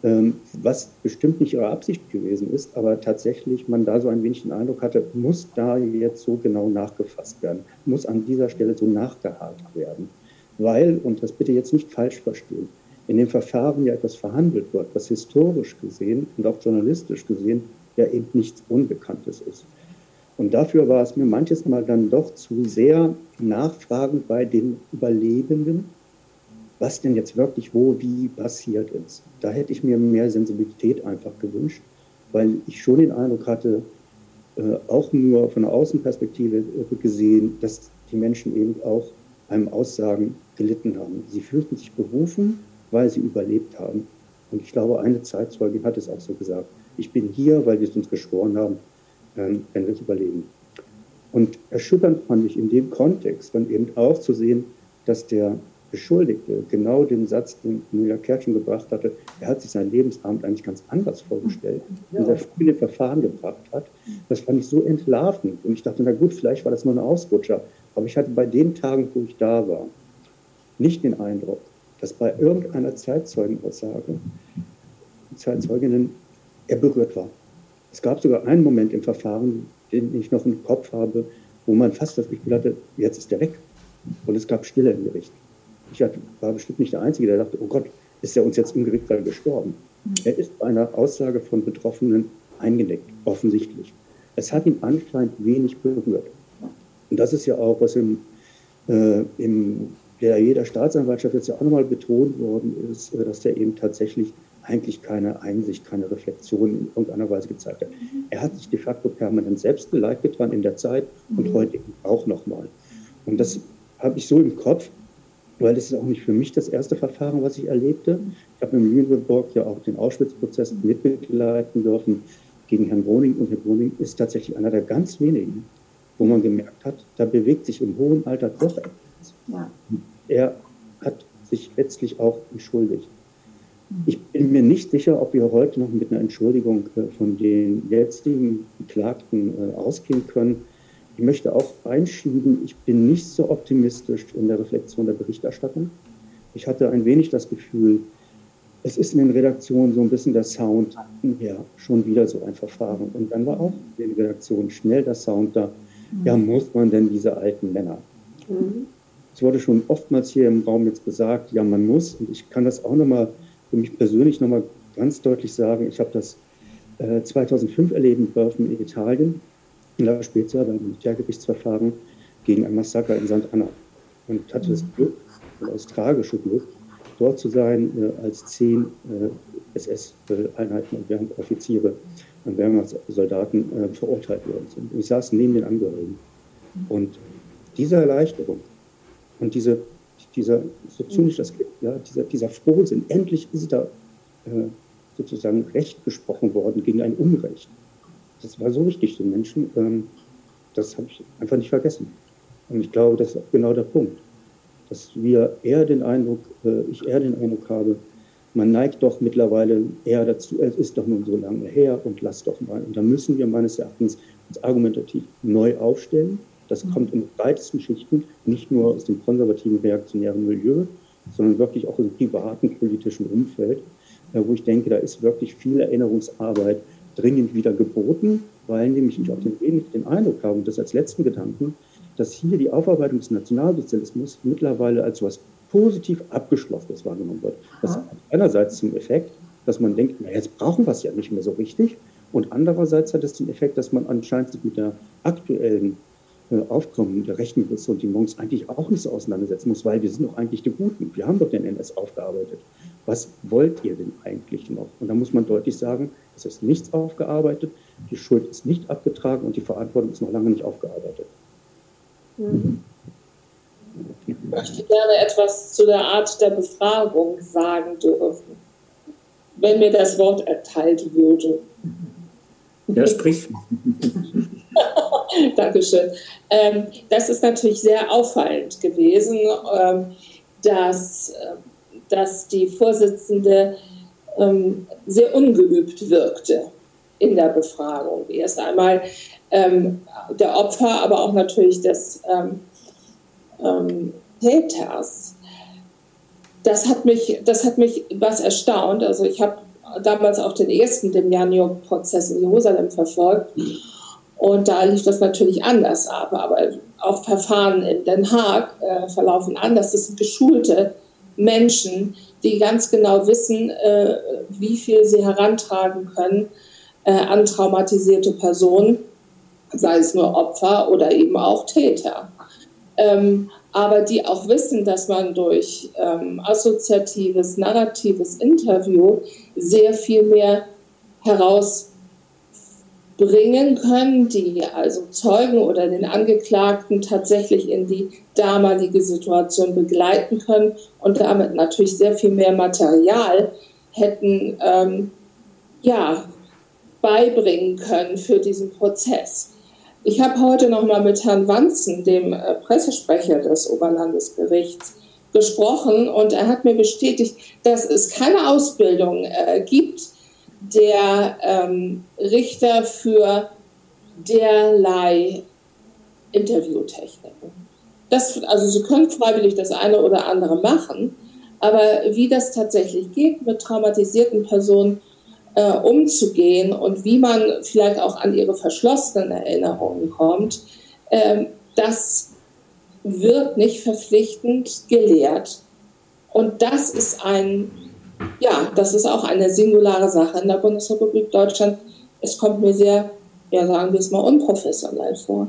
was bestimmt nicht ihre Absicht gewesen ist, aber tatsächlich man da so ein wenig den Eindruck hatte, muss da jetzt so genau nachgefasst werden, muss an dieser Stelle so nachgehakt werden. Weil, und das bitte jetzt nicht falsch verstehen, in dem Verfahren ja etwas verhandelt wird, was historisch gesehen und auch journalistisch gesehen ja eben nichts Unbekanntes ist. Und dafür war es mir manches Mal dann doch zu sehr nachfragend bei den Überlebenden, was denn jetzt wirklich wo, wie passiert ist. Da hätte ich mir mehr Sensibilität einfach gewünscht, weil ich schon den Eindruck hatte, auch nur von der Außenperspektive gesehen, dass die Menschen eben auch beim Aussagen gelitten haben. Sie fühlten sich berufen, weil sie überlebt haben. Und ich glaube, eine Zeitzeugin hat es auch so gesagt. Ich bin hier, weil wir es uns geschworen haben, wenn wir es überleben. Und erschütternd fand ich in dem Kontext dann eben auch zu sehen, dass der Beschuldigte genau den Satz, den Cornelia Kertschen gebracht hatte, er hat sich seinen Lebensabend eigentlich ganz anders vorgestellt, und er früh in den Verfahren gebracht hat. Das fand ich so entlarvend. Und ich dachte, na gut, vielleicht war das nur ein Ausrutscher. Aber ich hatte bei den Tagen, wo ich da war, nicht den Eindruck, dass bei irgendeiner Zeitzeugenaussage die Zeitzeuginnen er berührt war. Es gab sogar einen Moment im Verfahren, den ich noch im Kopf habe, wo man fast das Gefühl hatte, jetzt ist er weg. Und es gab Stille im Gericht. Ich war bestimmt nicht der Einzige, der dachte, oh Gott, ist er uns jetzt im Gericht gerade gestorben? Er ist bei einer Aussage von Betroffenen eingenickt, offensichtlich. Es hat ihn anscheinend wenig berührt. Und das ist ja auch, was im PLAE der Staatsanwaltschaft jetzt ja auch nochmal betont worden ist, dass er eben tatsächlich eigentlich keine Einsicht, keine Reflexion in irgendeiner Weise gezeigt hat. Er hat sich de facto permanent selbst leid getan in der Zeit und heute auch nochmal. Und das habe ich so im Kopf, weil das ist auch nicht für mich das erste Verfahren, was ich erlebte. Ich habe in Lüneburg ja auch den Auschwitz-Prozess mitbegleiten dürfen gegen Herrn Broning. Und Herr Broning ist tatsächlich einer der ganz wenigen, wo man gemerkt hat, da bewegt sich im hohen Alter doch etwas. Ja. Er hat sich letztlich auch entschuldigt. Ich bin mir nicht sicher, ob wir heute noch mit einer Entschuldigung von den jetzigen Beklagten ausgehen können. Ich möchte auch einschieben, ich bin nicht so optimistisch in der Reflexion der Berichterstattung. ich hatte ein wenig das Gefühl, es ist in den Redaktionen so ein bisschen der Sound, ja, schon wieder so ein Verfahren. Und dann war auch in den Redaktionen schnell der Sound da, ja, muss man denn diese alten Männer? Es wurde schon oftmals hier im Raum jetzt gesagt, ja, man muss. Und ich kann das auch nochmal für mich persönlich nochmal ganz deutlich sagen. Ich habe das 2005 erleben dürfen in Italien, in La Spezia, beim Militärgerichtsverfahren gegen ein Massaker in St. Anna. Und hatte das Glück, das tragische Glück, dort zu sein, als 10 SS-Einheiten und Wehrmachtsoffiziere und Wehrmachtssoldaten verurteilt worden sind. Und ich saß neben den Angehörigen. Und diese Erleichterung und dieser so zynisch das klingt, ja, dieser Frohsinn, endlich ist da sozusagen Recht gesprochen worden gegen ein Unrecht. Das war so wichtig den Menschen, das habe ich einfach nicht vergessen. Und ich glaube, das ist auch genau der Punkt, dass ich eher den Eindruck habe, man neigt doch mittlerweile eher dazu, es ist doch nun so lange her und lass doch mal. Und da müssen wir meines Erachtens uns argumentativ neu aufstellen. Das kommt in breitesten Schichten, nicht nur aus dem konservativen, reaktionären Milieu, sondern wirklich auch im privaten, politischen Umfeld, wo ich denke, da ist wirklich viel Erinnerungsarbeit dringend wieder geboten, weil nämlich ich auch den Eindruck habe, und das als letzten Gedanken, dass hier die Aufarbeitung des Nationalsozialismus mittlerweile als etwas positiv Abgeschlossenes wahrgenommen wird. Das hat einerseits zum Effekt, dass man denkt, na, jetzt brauchen wir es ja nicht mehr so richtig, und andererseits hat es den Effekt, dass man anscheinend sich mit der aktuellen Aufkommen der rechten Ressentiments eigentlich auch nicht so auseinandersetzen muss, weil wir sind doch eigentlich die Guten. Wir haben doch den NS aufgearbeitet. Was wollt ihr denn eigentlich noch? Und da muss man deutlich sagen, es ist nichts aufgearbeitet, die Schuld ist nicht abgetragen und die Verantwortung ist noch lange nicht aufgearbeitet. Ich möchte gerne etwas zu der Art der Befragung sagen dürfen, wenn mir das Wort erteilt würde. Ja, sprich. Dankeschön. Das ist natürlich sehr auffallend gewesen, dass die Vorsitzende sehr ungeübt wirkte in der Befragung. Erst einmal der Opfer, aber auch natürlich des Täters. Das hat mich was erstaunt. Also ich habe damals auch den ersten Demjanjuk-Prozess in Jerusalem verfolgt. Und da lief das natürlich anders ab. Aber auch Verfahren in Den Haag verlaufen anders. Das sind geschulte Menschen, die ganz genau wissen, wie viel sie herantragen können an traumatisierte Personen, sei es nur Opfer oder eben auch Täter. Aber die auch wissen, dass man durch assoziatives, narratives Interview sehr viel mehr herausbringen können, die also Zeugen oder den Angeklagten tatsächlich in die damalige Situation begleiten können und damit natürlich sehr viel mehr Material hätten beibringen können für diesen Prozess. Ich habe heute noch mal mit Herrn Wanzen, dem Pressesprecher des Oberlandesgerichts, gesprochen und er hat mir bestätigt, dass es keine Ausbildung gibt der Richter für derlei Interviewtechniken. Also sie können freiwillig das eine oder andere machen, aber wie das tatsächlich geht, mit traumatisierten Personen umzugehen und wie man vielleicht auch an ihre verschlossenen Erinnerungen kommt, das wird nicht verpflichtend gelehrt. Und das ist auch eine singulare Sache in der Bundesrepublik Deutschland. Es kommt mir sehr, sagen wir es mal, unprofessionell vor.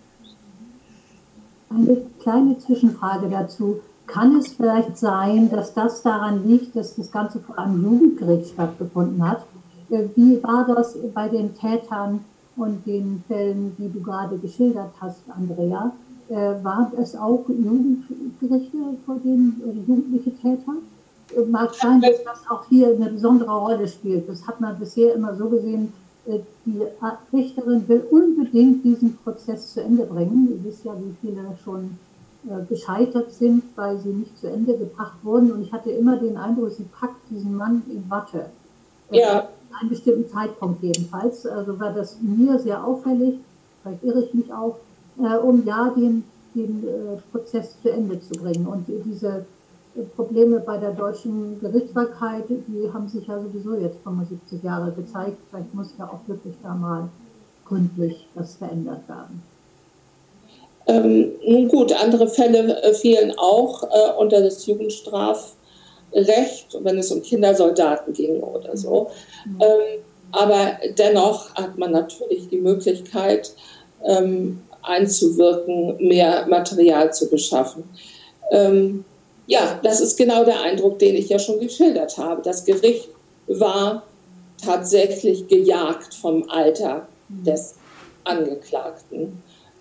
Eine kleine Zwischenfrage dazu. Kann es vielleicht sein, dass das daran liegt, dass das Ganze vor einem Jugendgericht stattgefunden hat? Wie war das bei den Tätern und den Fällen, die du gerade geschildert hast, Andrea? Waren es auch Jugendgerichte vor denen jugendliche Täter? Mag sein, dass das auch hier eine besondere Rolle spielt. Das hat man bisher immer so gesehen, die Richterin will unbedingt diesen Prozess zu Ende bringen. Ihr wisst ja, wie viele schon gescheitert sind, weil sie nicht zu Ende gebracht wurden. Und ich hatte immer den Eindruck, sie packt diesen Mann in Watte. Ja. An einem bestimmten Zeitpunkt jedenfalls. Also war das mir sehr auffällig, vielleicht irre ich mich auch, um den Prozess zu Ende zu bringen. Und diese Probleme bei der deutschen Gerichtsbarkeit, die haben sich ja sowieso jetzt 75 Jahre gezeigt. Vielleicht muss ja auch wirklich da mal gründlich was verändert werden. Nun gut, andere Fälle fielen auch unter das Jugendstrafrecht, wenn es um Kindersoldaten ging oder so. Aber dennoch hat man natürlich die Möglichkeit, einzuwirken, mehr Material zu beschaffen. Ja, das ist genau der Eindruck, den ich ja schon geschildert habe. Das Gericht war tatsächlich gejagt vom Alter des Angeklagten.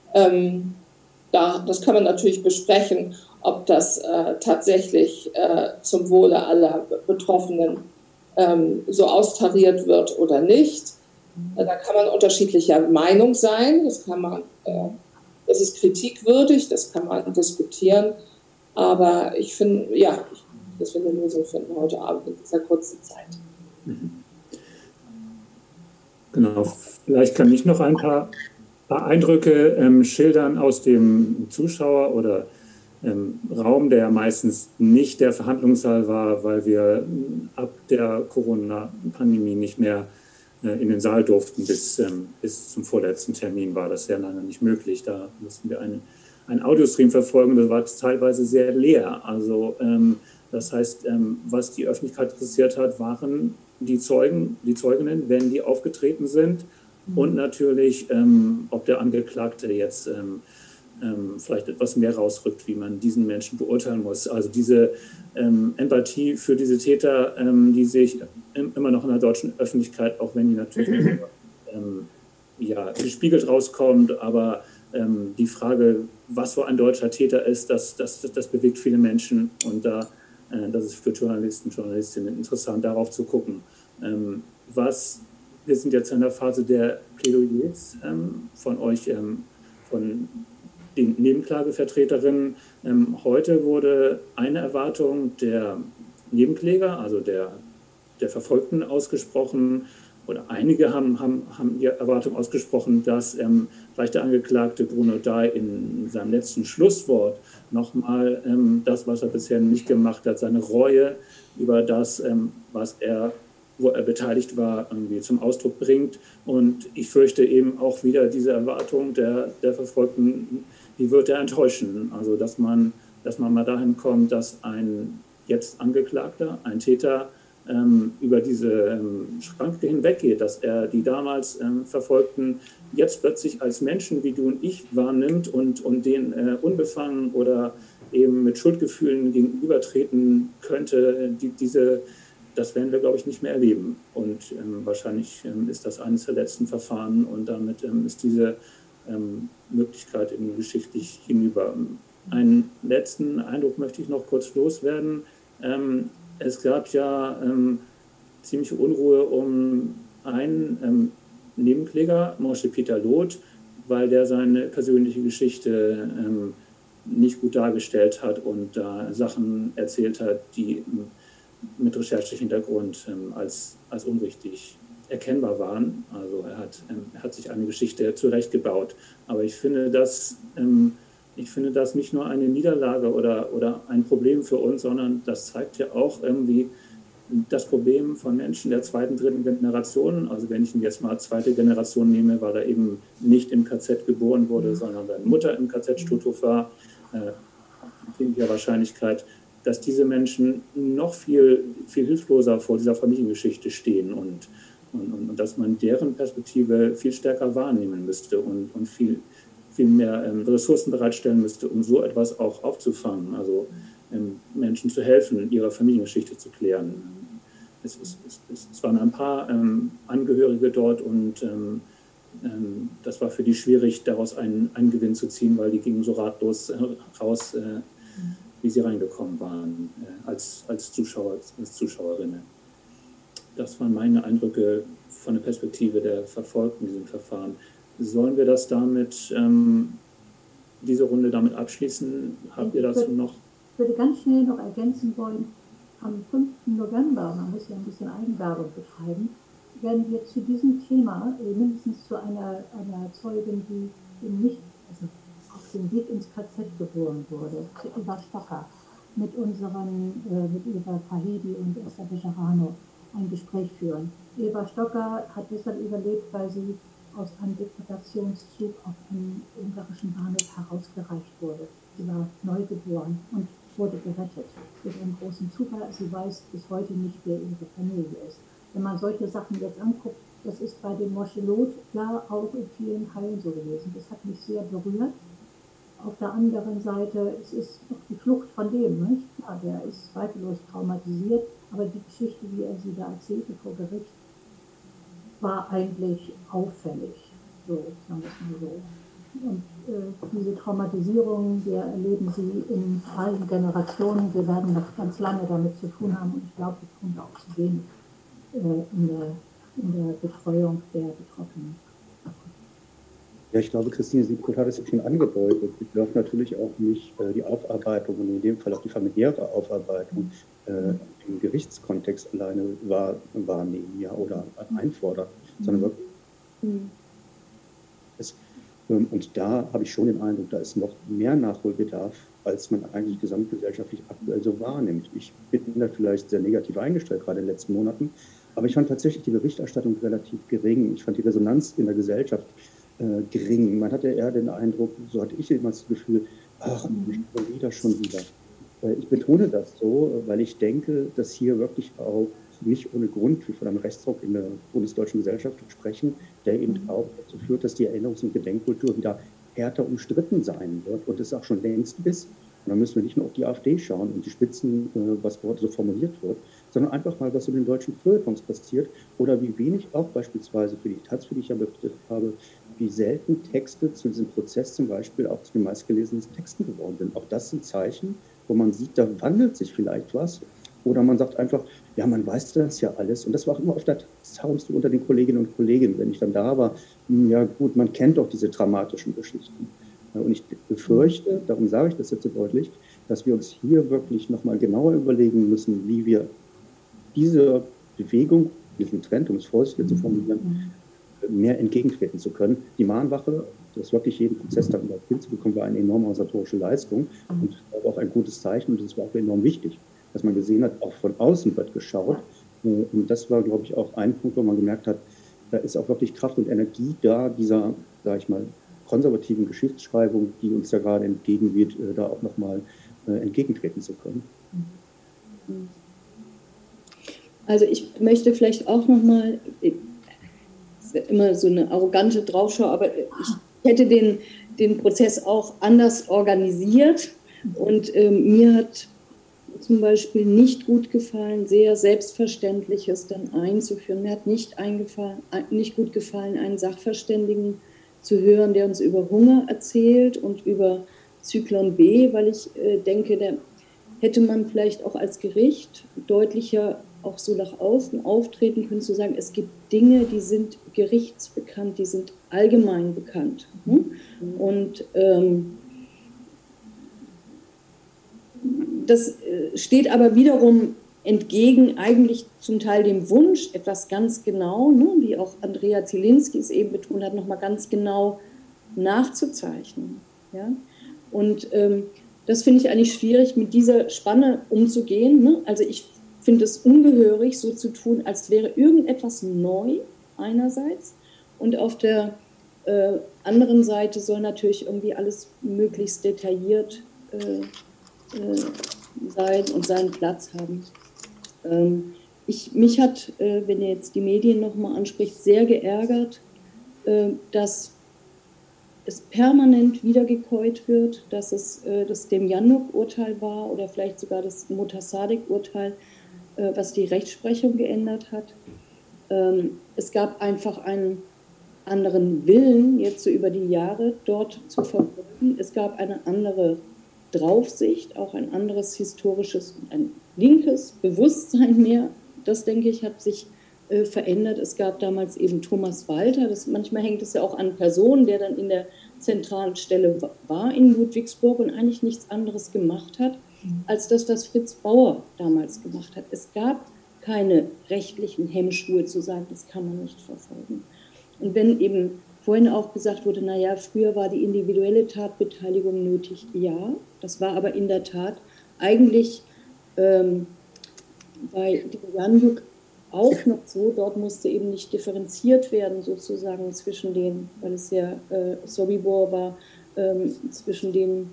Das kann man natürlich besprechen, ob das tatsächlich zum Wohle aller Betroffenen so austariert wird oder nicht. Da kann man unterschiedlicher Meinung sein. Das ist kritikwürdig, das kann man diskutieren. Aber ich finde, ja, dass wir eine Lösung finden heute Abend in dieser kurzen Zeit. Genau, vielleicht kann ich noch ein paar Eindrücke schildern aus dem Zuschauer- oder Raum, der meistens nicht der Verhandlungssaal war, weil wir ab der Corona-Pandemie nicht mehr in den Saal durften. Bis zum vorletzten Termin war das sehr lange nicht möglich. Da mussten wir einen Audiostream verfolgen, das war teilweise sehr leer. Also das heißt, was die Öffentlichkeit interessiert hat, waren die Zeuginnen, wenn die aufgetreten sind, und natürlich, ob der Angeklagte jetzt vielleicht etwas mehr rausrückt, wie man diesen Menschen beurteilen muss. Also diese Empathie für diese Täter, die sehe ich immer noch in der deutschen Öffentlichkeit, auch wenn die natürlich gespiegelt rauskommt, aber die Frage, was so ein deutscher Täter ist, das bewegt viele Menschen, und das ist für Journalisten, Journalistinnen interessant, darauf zu gucken. Wir sind jetzt in der Phase der Plädoyers von euch, von den Nebenklagevertreterinnen. Heute wurde eine Erwartung der Nebenkläger, also der Verfolgten, ausgesprochen, oder einige haben die Erwartung ausgesprochen, dass vielleicht der Angeklagte Bruno Dey in seinem letzten Schlusswort nochmal das, was er bisher nicht gemacht hat, seine Reue über das, wo er beteiligt war, irgendwie zum Ausdruck bringt. Und ich fürchte eben auch wieder diese Erwartung der Verfolgten, die wird er enttäuschen. Also dass man mal dahin kommt, dass ein jetzt Angeklagter, ein Täter, über diese Schranke hinweggeht, dass er die damals Verfolgten jetzt plötzlich als Menschen wie du und ich wahrnimmt und denen unbefangen oder eben mit Schuldgefühlen gegenübertreten könnte. Das werden wir, glaube ich, nicht mehr erleben. Und wahrscheinlich ist das eines der letzten Verfahren, und damit ist diese Möglichkeit eben geschichtlich hinüber. Einen letzten Eindruck möchte ich noch kurz loswerden. Es gab ja ziemliche Unruhe um einen Nebenkläger, Moshe Peter Loth, weil der seine persönliche Geschichte nicht gut dargestellt hat und da Sachen erzählt hat, die mit Recherchehintergrund als unrichtig erkennbar waren. Also er hat sich eine Geschichte zurechtgebaut. Aber ich finde das nicht nur eine Niederlage oder ein Problem für uns, sondern das zeigt ja auch irgendwie das Problem von Menschen der zweiten, dritten Generation. Also wenn ich ihn jetzt mal zweite Generation nehme, weil er eben nicht im KZ geboren wurde, sondern seine Mutter im KZ Stutthof war, mit ziemlicher Wahrscheinlichkeit, dass diese Menschen noch viel, viel hilfloser vor dieser Familiengeschichte stehen und dass man deren Perspektive viel stärker wahrnehmen müsste und viel mehr Ressourcen bereitstellen müsste, um so etwas auch aufzufangen, also Menschen zu helfen, ihre Familiengeschichte zu klären. Es waren ein paar Angehörige dort, und das war für die schwierig, daraus einen Gewinn zu ziehen, weil die gingen so ratlos raus, wie sie reingekommen waren, als Zuschauer, als Zuschauerinnen. Das waren meine Eindrücke von der Perspektive der Verfolgten in diesem Verfahren. Sollen wir das damit, diese Runde damit abschließen? Habt ihr dazu noch? Ich würde ganz schnell noch ergänzen wollen, am 5. November, man muss ja ein bisschen Eigenwerbung betreiben, werden wir zu diesem Thema, mindestens zu einer Zeugin, die eben nicht auf dem Weg ins KZ geboren wurde, zu Eva Stocker, mit Eva Fahidi und Esther Bejarano ein Gespräch führen. Eva Stocker hat deshalb überlebt, weil sie aus einem Deportationszug auf einem ungarischen Bahnhof herausgereicht wurde. Sie war neugeboren und wurde gerettet durch einen großen Zufall. Sie weiß bis heute nicht, wer ihre Familie ist. Wenn man solche Sachen jetzt anguckt, das ist bei dem Moschelot ja auch in vielen Teilen so gewesen. Das hat mich sehr berührt. Auf der anderen Seite, es ist doch die Flucht von dem, nicht? Ja, der ist zweifellos traumatisiert, aber die Geschichte, wie er sie da erzählte vor Gericht, war eigentlich auffällig, so sagen wir es mal so. Und diese Traumatisierung, wir erleben sie in allen Generationen. Wir werden noch ganz lange damit zu tun haben und ich glaube, wir tun da auch zu wenig in der Betreuung der Betroffenen. Ja, ich glaube, Christine Siebkot hat es ja schon angedeutet. Ich glaube natürlich auch nicht die Aufarbeitung und in dem Fall auch die familiäre Aufarbeitung im Gerichtskontext alleine wahrnehmen, ja, oder einfordern, sondern wirklich. Und da habe ich schon den Eindruck, da ist noch mehr Nachholbedarf, als man eigentlich gesamtgesellschaftlich aktuell so wahrnimmt. Ich bin da vielleicht sehr negativ eingestellt, gerade in den letzten Monaten, aber ich fand tatsächlich die Berichterstattung relativ gering. Ich fand die Resonanz in der Gesellschaft gering. Man hatte eher den Eindruck, so hatte ich immer das Gefühl, ach, schon wieder. Ich betone das so, weil ich denke, dass hier wirklich auch nicht ohne Grund wir von einem Rechtsruck in der bundesdeutschen Gesellschaft sprechen, der eben auch dazu führt, dass die Erinnerungs- und Gedenkkultur wieder härter umstritten sein wird und es auch schon längst ist. Und dann müssen wir nicht nur auf die AfD schauen und die Spitzen, was dort so formuliert wird, sondern einfach mal, was in den deutschen Feuilletons passiert oder wie wenig auch beispielsweise für die Taz, für die ich ja berichtet habe, wie selten Texte zu diesem Prozess zum Beispiel auch zu den meistgelesenen Texten geworden sind. Auch das sind Zeichen, wo man sieht, da wandelt sich vielleicht was. Oder man sagt einfach, ja, man weiß das ja alles. Und das war auch immer auf der Tagungsstelle unter den Kolleginnen und Kollegen, wenn ich dann da war. Ja gut, man kennt doch diese dramatischen Geschichten. Und ich befürchte, darum sage ich das jetzt so deutlich, dass wir uns hier wirklich nochmal genauer überlegen müssen, wie wir diese Bewegung, diesen Trend, um es vorsichtig zu formulieren, mehr entgegentreten zu können. Die Mahnwache, das wirklich jeden Prozess dann überhaupt hinzubekommen, war eine enorme organisatorische Leistung und auch ein gutes Zeichen und das war auch enorm wichtig, dass man gesehen hat, auch von außen wird geschaut. Und das war, glaube ich, auch ein Punkt, wo man gemerkt hat, da ist auch wirklich Kraft und Energie da, dieser, sage ich mal, konservativen Geschichtsschreibung, die uns ja gerade entgegenweht, da auch nochmal entgegentreten zu können. Also ich möchte vielleicht auch nochmal, immer so eine arrogante Draufschau, aber ich hätte den Prozess auch anders organisiert und mir hat zum Beispiel nicht gut gefallen, sehr Selbstverständliches dann einzuführen. Mir hat nicht gut gefallen, einen Sachverständigen zu hören, der uns über Hunger erzählt und über Zyklon B, weil ich denke, da hätte man vielleicht auch als Gericht deutlicher auch so nach außen auftreten können, zu sagen, es gibt Dinge, die sind gerichtsbekannt, die sind allgemein bekannt. Und das steht aber wiederum entgegen eigentlich zum Teil dem Wunsch, etwas ganz genau, wie auch Andrea Zielinski es eben betont hat, nochmal ganz genau nachzuzeichnen. Ja? Und das finde ich eigentlich schwierig, mit dieser Spanne umzugehen. Also ich finde es ungehörig, so zu tun, als wäre irgendetwas neu einerseits und auf der anderen Seite soll natürlich irgendwie alles möglichst detailliert sein und seinen Platz haben. Mich hat, wenn ihr jetzt die Medien nochmal anspricht, sehr geärgert, dass es permanent wiedergekäut wird, dass es das Demjanjuk-Urteil war oder vielleicht sogar das Motassadegh-Urteil, was die Rechtsprechung geändert hat. Es gab einfach einen anderen Willen, jetzt so über die Jahre dort zu verfolgen. Es gab eine andere Draufsicht, auch ein anderes historisches, ein linkes Bewusstsein mehr. Das, denke ich, hat sich verändert. Es gab damals eben Thomas Walter. Manchmal hängt es ja auch an Personen, der dann in der zentralen Stelle war in Ludwigsburg und eigentlich nichts anderes gemacht hat, als das, was Fritz Bauer damals gemacht hat. Es gab keine rechtlichen Hemmschuhe zu sagen, das kann man nicht verfolgen. Und wenn eben vorhin auch gesagt wurde, naja, früher war die individuelle Tatbeteiligung nötig, ja, das war aber in der Tat eigentlich bei Janjuk auch noch so, dort musste eben nicht differenziert werden, sozusagen zwischen den, weil es ja Sobibor war, zwischen den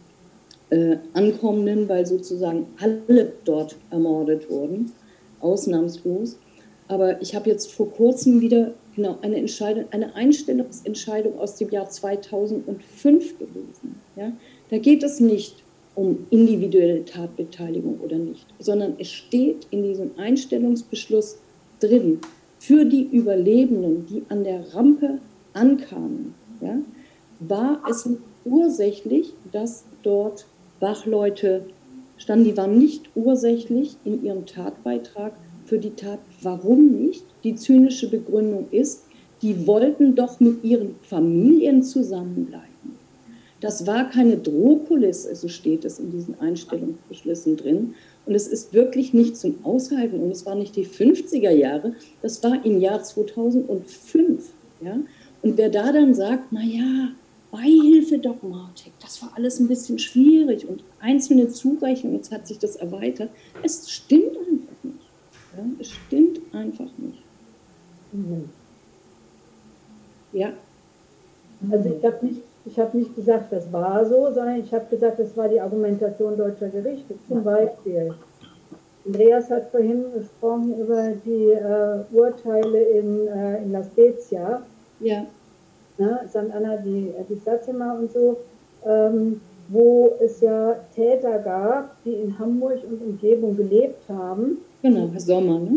Ankommenden, weil sozusagen alle dort ermordet wurden, ausnahmslos. Aber ich habe jetzt vor kurzem wieder eine Einstellungsentscheidung aus dem Jahr 2005 gelesen. Ja? Da geht es nicht um individuelle Tatbeteiligung oder nicht, sondern es steht in diesem Einstellungsbeschluss drin, für die Überlebenden, die an der Rampe ankamen, ja, war es ursächlich, dass dort Wachleute standen, die waren nicht ursächlich in ihrem Tatbeitrag für die Tat. Warum nicht? Die zynische Begründung ist, die wollten doch mit ihren Familien zusammenbleiben. Das war keine Drohkulisse, so steht es in diesen Einstellungsbeschlüssen drin. Und es ist wirklich nicht zum Aushalten. Und es war nicht die 50er Jahre, das war im Jahr 2005. Ja? Und wer da dann sagt, naja, Beihilfedogmatik, das war alles ein bisschen schwierig und einzelne Zurechnungen, jetzt hat sich das erweitert. Es stimmt einfach nicht. Ja? Es stimmt einfach nicht. Mhm. Ja. Also ich habe nicht gesagt, das war so, sondern ich habe gesagt, das war die Argumentation deutscher Gerichte. Zum Beispiel, Andreas hat vorhin gesprochen über die Urteile in La Spezia, Ja. St. Anna di Satima und so, wo es ja Täter gab, die in Hamburg und Umgebung gelebt haben. Genau, Herr Sommer, ne?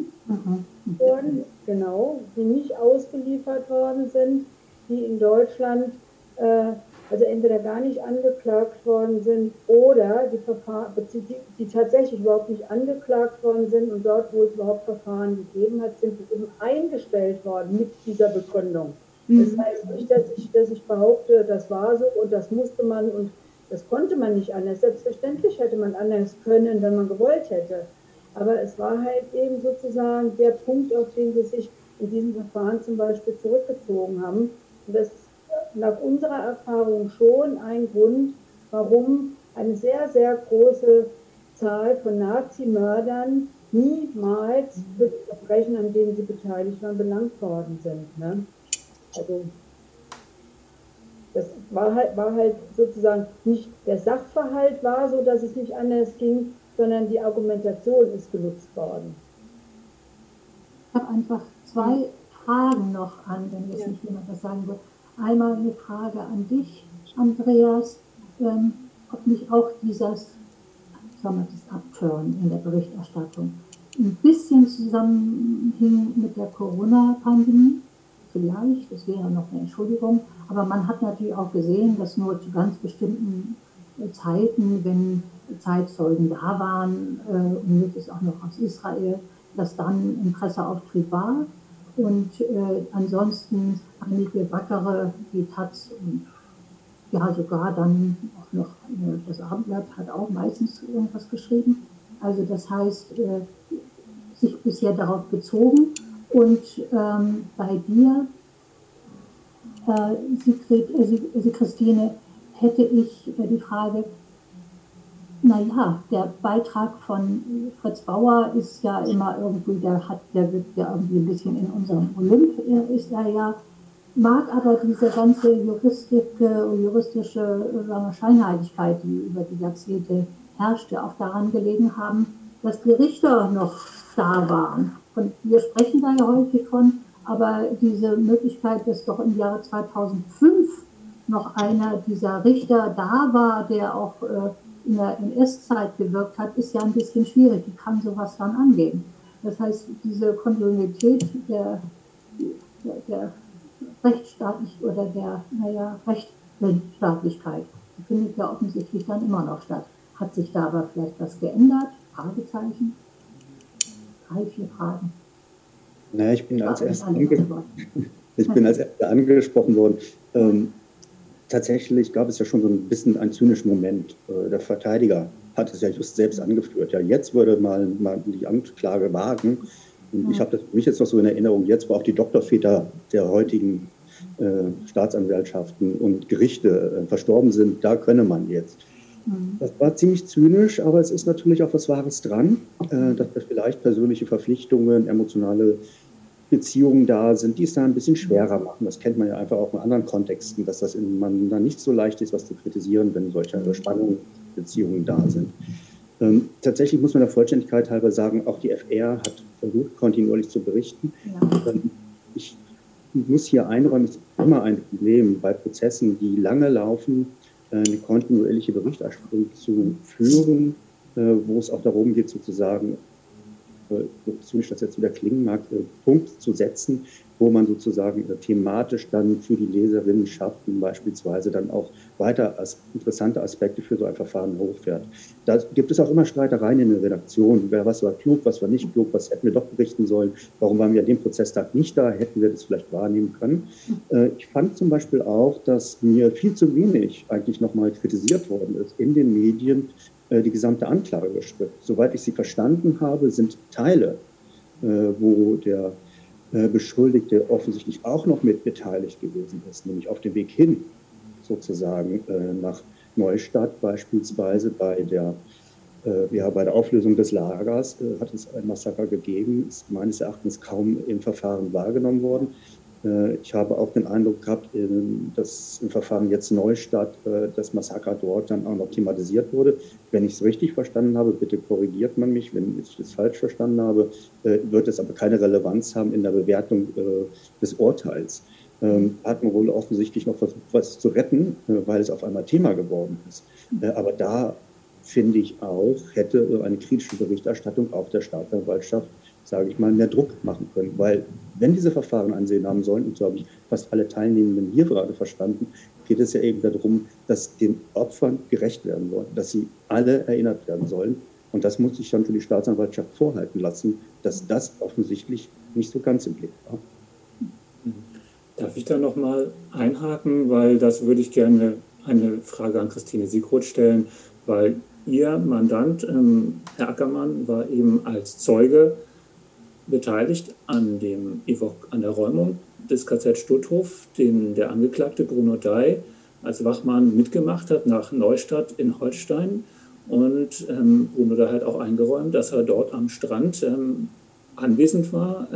Genau, die nicht ausgeliefert worden sind, die in Deutschland also entweder gar nicht angeklagt worden sind oder die tatsächlich überhaupt nicht angeklagt worden sind und dort, wo es überhaupt Verfahren gegeben hat, sind die eben eingestellt worden mit dieser Begründung. Das heißt nicht, dass ich behaupte, das war so und das musste man und das konnte man nicht anders. Selbstverständlich hätte man anders können, wenn man gewollt hätte. Aber es war halt eben sozusagen der Punkt, auf den sie sich in diesem Verfahren zum Beispiel zurückgezogen haben. Und das ist nach unserer Erfahrung schon ein Grund, warum eine sehr, sehr große Zahl von Nazimördern niemals für die Verbrechen, an denen sie beteiligt waren, belangt worden sind. Ne? Also das war halt sozusagen nicht der Sachverhalt war so, dass es nicht anders ging, sondern die Argumentation ist genutzt worden. Ich habe einfach zwei Fragen noch an, wenn jetzt nicht jemand was sagen will. Einmal eine Frage an dich, Andreas, ob nicht auch das Abturn in der Berichterstattung ein bisschen zusammenhing mit der Corona-Pandemie. Vielleicht, das wäre noch eine Entschuldigung, aber man hat natürlich auch gesehen, dass nur zu ganz bestimmten Zeiten, wenn Zeitzeugen da waren, und jetzt ist auch noch aus Israel, dass dann ein Presseauftritt war. Und ansonsten einige wackere, die Taz und ja sogar dann auch noch das Abendblatt hat auch meistens irgendwas geschrieben. Also das heißt, sich bisher darauf bezogen. Und bei dir, Christine, hätte ich die Frage, naja, der Beitrag von Fritz Bauer ist ja immer irgendwie, der wird ja irgendwie ein bisschen in unserem Olymp, ist er ja, mag aber diese ganze juristische Scheinheiligkeit, die über die Jahrzehnte herrschte, auch daran gelegen haben, dass die Richter noch da waren. Und wir sprechen da ja häufig von, aber diese Möglichkeit, dass doch im Jahre 2005 noch einer dieser Richter da war, der auch in der NS-Zeit gewirkt hat, ist ja ein bisschen schwierig. Wie kann sowas dann angehen? Das heißt, diese Kontinuität der Rechtsstaatlichkeit oder der Rechtsstaatlichkeit findet ja offensichtlich dann immer noch statt. Hat sich da aber vielleicht was geändert? Fragezeichen? 3, 4 Fragen. Naja, ich bin als Erster angesprochen worden. Tatsächlich gab es ja schon so ein bisschen einen zynischen Moment. Der Verteidiger hat es ja just selbst angeführt. Ja, jetzt würde mal die Anklage wagen. Und ich habe das für mich jetzt noch so in Erinnerung, jetzt, wo auch die Doktorväter der heutigen Staatsanwaltschaften und Gerichte verstorben sind, da könne man jetzt. Das war ziemlich zynisch, aber es ist natürlich auch was Wahres dran, dass da vielleicht persönliche Verpflichtungen, emotionale Beziehungen da sind, die es da ein bisschen schwerer machen. Das kennt man ja einfach auch in anderen Kontexten, dass das man dann nicht so leicht ist, was zu kritisieren, wenn solche Spannungen, Beziehungen da sind. Tatsächlich muss man der Vollständigkeit halber sagen, auch die FR hat versucht, kontinuierlich zu berichten. Ja. Ich muss hier einräumen, es ist immer ein Problem bei Prozessen, die lange laufen, eine kontinuierliche Berichterstattung zu führen, wo es auch darum geht, sozusagen, so ich das jetzt wieder klingen mag, Punkt zu setzen, wo man sozusagen thematisch dann für die Leserinnenschaften beispielsweise dann auch weiter interessante Aspekte für so ein Verfahren hochfährt. Da gibt es auch immer Streitereien in der Redaktion. Was war klug, was war nicht klug, was hätten wir doch berichten sollen, warum waren wir an dem Prozesstag nicht da, hätten wir das vielleicht wahrnehmen können. Ich fand zum Beispiel auch, dass mir viel zu wenig eigentlich nochmal kritisiert worden ist in den Medien, die gesamte Anklageschrift. Soweit ich sie verstanden habe, sind Teile, wo der Beschuldigte offensichtlich auch noch mit beteiligt gewesen ist, nämlich auf dem Weg hin sozusagen nach Neustadt beispielsweise bei der Auflösung des Lagers hat es ein Massaker gegeben, ist meines Erachtens kaum im Verfahren wahrgenommen worden. Ich habe auch den Eindruck gehabt, dass im Verfahren jetzt Neustadt das Massaker dort dann auch noch thematisiert wurde. Wenn ich es richtig verstanden habe, bitte korrigiert man mich, wenn ich das falsch verstanden habe, wird es aber keine Relevanz haben in der Bewertung des Urteils. Hat man wohl offensichtlich noch versucht, was zu retten, weil es auf einmal Thema geworden ist. Aber da finde ich auch, hätte eine kritische Berichterstattung auch der Staatsanwaltschaft, sage ich mal, mehr Druck machen können. Weil wenn diese Verfahren Ansehen haben sollen, und so habe ich fast alle Teilnehmenden hier gerade verstanden, geht es ja eben darum, dass den Opfern gerecht werden soll, dass sie alle erinnert werden sollen. Und das muss sich dann für die Staatsanwaltschaft vorhalten lassen, dass das offensichtlich nicht so ganz im Blick war. Darf ich da nochmal einhaken, weil das würde ich gerne eine Frage an Christine Siegroth stellen, weil Ihr Mandant, Herr Ackermann, war eben als Zeuge beteiligt an der Räumung des KZ Stutthof, den der Angeklagte Bruno Dey als Wachmann mitgemacht hat nach Neustadt in Holstein. Und Bruno Dey hat auch eingeräumt, dass er dort am Strand anwesend war.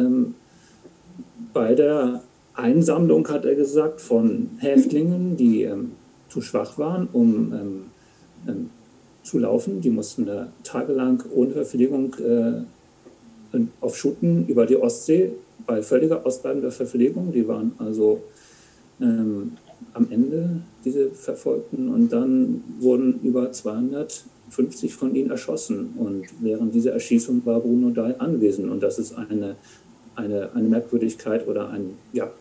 Bei der Einsammlung, hat er gesagt, von Häftlingen, die zu schwach waren, um zu laufen. Die mussten da tagelang ohne Verpflegung auf Schutten über die Ostsee bei völliger ausbleibender Verpflegung. Die waren also am Ende, diese Verfolgten, und dann wurden über 250 von ihnen erschossen. Und während dieser Erschießung war Bruno Dey anwesend. Und das ist eine Merkwürdigkeit oder ein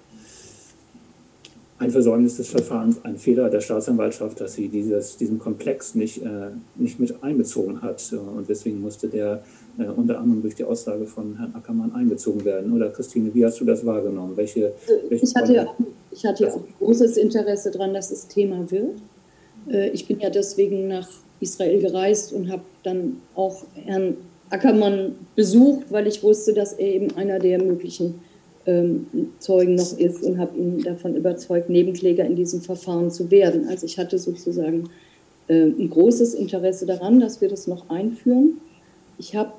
Versäumnis des Verfahrens, ein Fehler der Staatsanwaltschaft, dass sie diesen Komplex nicht mit einbezogen hat. Und deswegen musste der unter anderem durch die Aussage von Herrn Ackermann einbezogen werden. Oder Christine, wie hast du das wahrgenommen? Ich hatte ja auch großes Interesse daran, dass es Thema wird. Ich bin ja deswegen nach Israel gereist und habe dann auch Herrn Ackermann besucht, weil ich wusste, dass er eben einer der möglichen Zeugen noch ist und habe ihn davon überzeugt, Nebenkläger in diesem Verfahren zu werden. Also ich hatte sozusagen ein großes Interesse daran, dass wir das noch einführen. Ich habe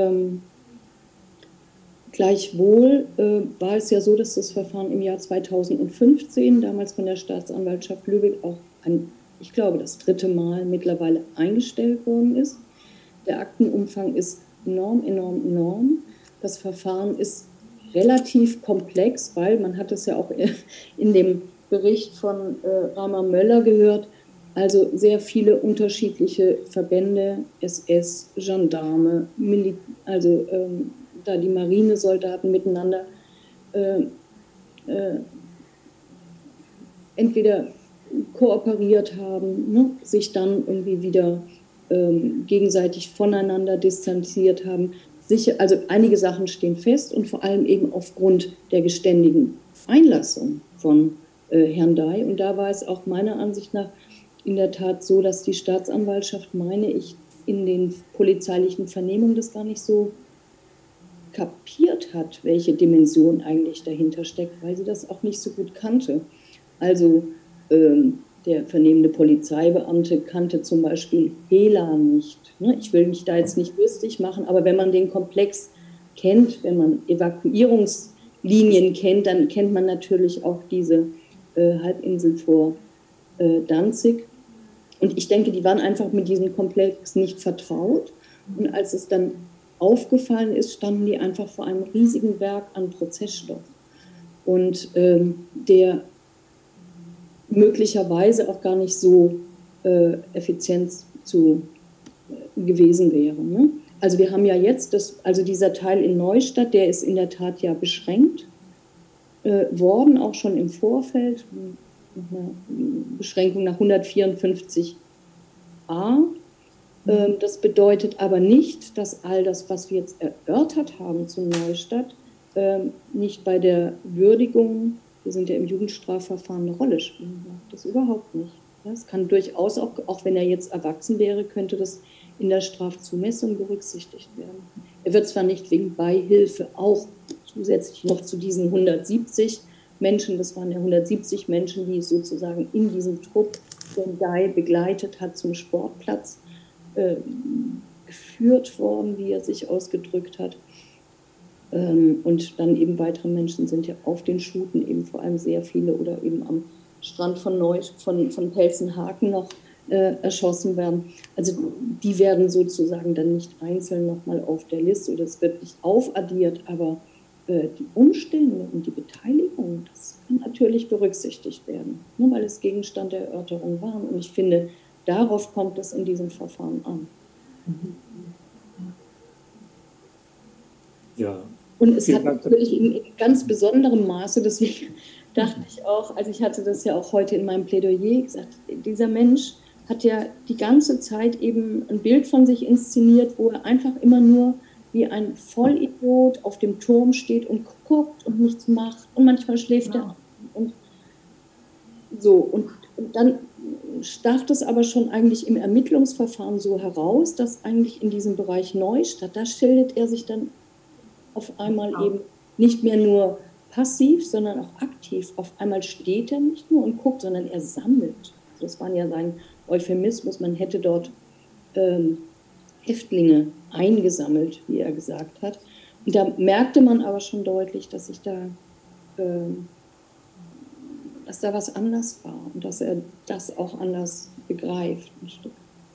gleichwohl, war es ja so, dass das Verfahren im Jahr 2015, damals von der Staatsanwaltschaft Lübeck, auch ich glaube, das 3. Mal mittlerweile eingestellt worden ist. Der Aktenumfang ist enorm. Das Verfahren ist relativ komplex, weil man hat es ja auch in dem Bericht von Rama Möller gehört, also sehr viele unterschiedliche Verbände, SS, Gendarme, da die Marinesoldaten miteinander entweder kooperiert haben, ne, sich dann irgendwie wieder gegenseitig voneinander distanziert haben. Sicher, also einige Sachen stehen fest und vor allem eben aufgrund der geständigen Einlassung von Herrn Dey. Und da war es auch meiner Ansicht nach in der Tat so, dass die Staatsanwaltschaft, meine ich, in den polizeilichen Vernehmungen das gar nicht so kapiert hat, welche Dimension eigentlich dahinter steckt, weil sie das auch nicht so gut kannte. Also der vernehmende Polizeibeamte kannte zum Beispiel Hela nicht. Ich will mich da jetzt nicht lustig machen, aber wenn man den Komplex kennt, wenn man Evakuierungslinien kennt, dann kennt man natürlich auch diese Halbinsel vor Danzig. Und ich denke, die waren einfach mit diesem Komplex nicht vertraut. Und als es dann aufgefallen ist, standen die einfach vor einem riesigen Berg an Prozessstoff. Und der möglicherweise auch gar nicht so effizient gewesen wäre. Ne? Also wir haben ja jetzt, dieser Teil in Neustadt, der ist in der Tat ja beschränkt worden, auch schon im Vorfeld, eine Beschränkung nach 154a. Das bedeutet aber nicht, dass all das, was wir jetzt erörtert haben zu Neustadt, nicht bei der Würdigung, wir sind ja im Jugendstrafverfahren, eine Rolle spielen darf. Das überhaupt nicht. Es kann durchaus, auch wenn er jetzt erwachsen wäre, könnte das in der Strafzumessung berücksichtigt werden. Er wird zwar nicht wegen Beihilfe auch zusätzlich noch zu diesen 170 Menschen, das waren ja 170 Menschen, die sozusagen in diesem Trupp den Guy begleitet hat zum Sportplatz, geführt worden, wie er sich ausgedrückt hat. Und dann eben weitere Menschen sind ja auf den Schuten, eben vor allem sehr viele, oder eben am Strand von Pelzenhaken noch erschossen werden. Also die werden sozusagen dann nicht einzeln nochmal auf der Liste, oder es wird nicht aufaddiert, aber die Umstände und die Beteiligung, das kann natürlich berücksichtigt werden, nur weil es Gegenstand der Erörterung war. Und ich finde, darauf kommt es in diesem Verfahren an. Ja. Und es hat natürlich in ganz besonderem Maße, deswegen dachte ich auch, also ich hatte das ja auch heute in meinem Plädoyer gesagt, dieser Mensch hat ja die ganze Zeit eben ein Bild von sich inszeniert, wo er einfach immer nur wie ein Vollidiot auf dem Turm steht und guckt und nichts macht und manchmal schläft er und so. Und dann stach das aber schon eigentlich im Ermittlungsverfahren so heraus, dass eigentlich in diesem Bereich Neustadt, da schildert er sich dann auf einmal eben nicht mehr nur passiv, sondern auch aktiv. Auf einmal steht er nicht nur und guckt, sondern er sammelt. Das war ja sein Euphemismus, man hätte dort Häftlinge eingesammelt, wie er gesagt hat. Und da merkte man aber schon deutlich, dass da was anders war und dass er das auch anders begreift, ein Stück.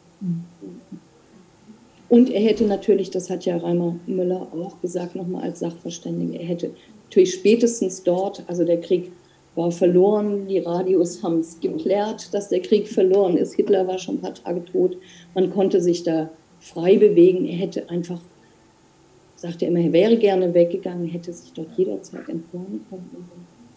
Und er hätte natürlich, das hat ja Reimer Müller auch gesagt, nochmal als Sachverständiger, er hätte natürlich spätestens dort, also der Krieg war verloren, die Radios haben es geklärt, dass der Krieg verloren ist, Hitler war schon ein paar Tage tot, man konnte sich da frei bewegen, er hätte einfach, sagte er immer, er wäre gerne weggegangen, hätte sich dort jederzeit entfernen können.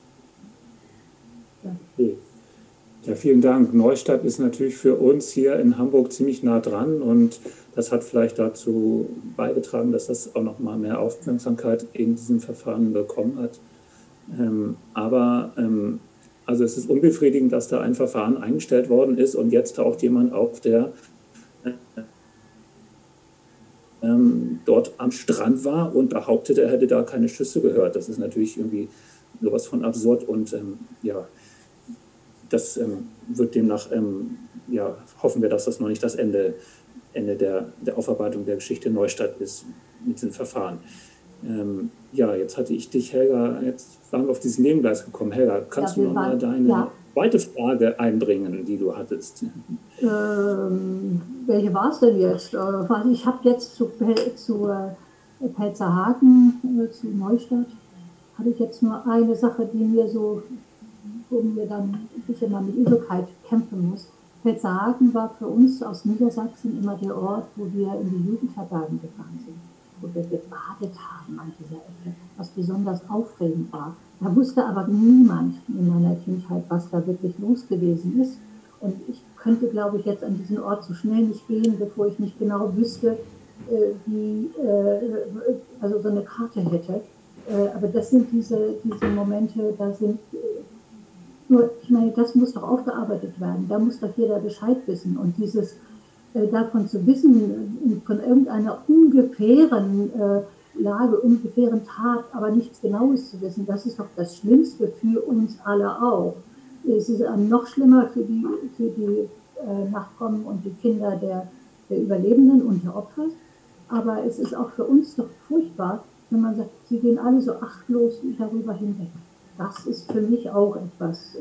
Okay. Ja, vielen Dank. Neustadt ist natürlich für uns hier in Hamburg ziemlich nah dran und das hat vielleicht dazu beigetragen, dass das auch noch mal mehr Aufmerksamkeit in diesem Verfahren bekommen hat. Also es ist unbefriedigend, dass da ein Verfahren eingestellt worden ist und jetzt taucht jemand auf, der dort am Strand war und behauptet, er hätte da keine Schüsse gehört. Das ist natürlich irgendwie sowas von absurd und das wird demnach, hoffen wir, dass das noch nicht das Ende der Aufarbeitung der Geschichte Neustadt ist mit diesem Verfahren. Jetzt hatte ich dich, Helga, jetzt waren wir auf dieses Nebengleis gekommen. Helga, kannst du noch mal deine zweite Frage einbringen, die du hattest? Welche war es denn jetzt? Ich habe jetzt zu Pelzerhaken, zu Neustadt, hatte ich jetzt nur eine Sache, die mir so, wo mir dann ein bisschen mal mit Übelkeit kämpfen muss. Pelzerhaken war für uns aus Niedersachsen immer der Ort, wo wir in die Jugendherbergen gefahren sind, wo wir gebadet haben an dieser Ecke, was besonders aufregend war. Da wusste aber niemand in meiner Kindheit, was da wirklich los gewesen ist. Und ich könnte, glaube ich, jetzt an diesen Ort so schnell nicht gehen, bevor ich nicht genau wüsste, also so eine Karte hätte. Aber das sind diese Momente, da sind... Nur, ich meine, das muss doch aufgearbeitet werden. Da muss doch jeder Bescheid wissen. Und dieses davon zu wissen, von irgendeiner ungefähren Lage, ungefähren Tat, aber nichts Genaues zu wissen, das ist doch das Schlimmste für uns alle auch. es ist noch schlimmer für die Nachkommen und die Kinder der Überlebenden und der Opfer. Aber es ist auch für uns doch furchtbar, wenn man sagt, sie gehen alle so achtlos darüber hinweg. Das ist für mich auch etwas,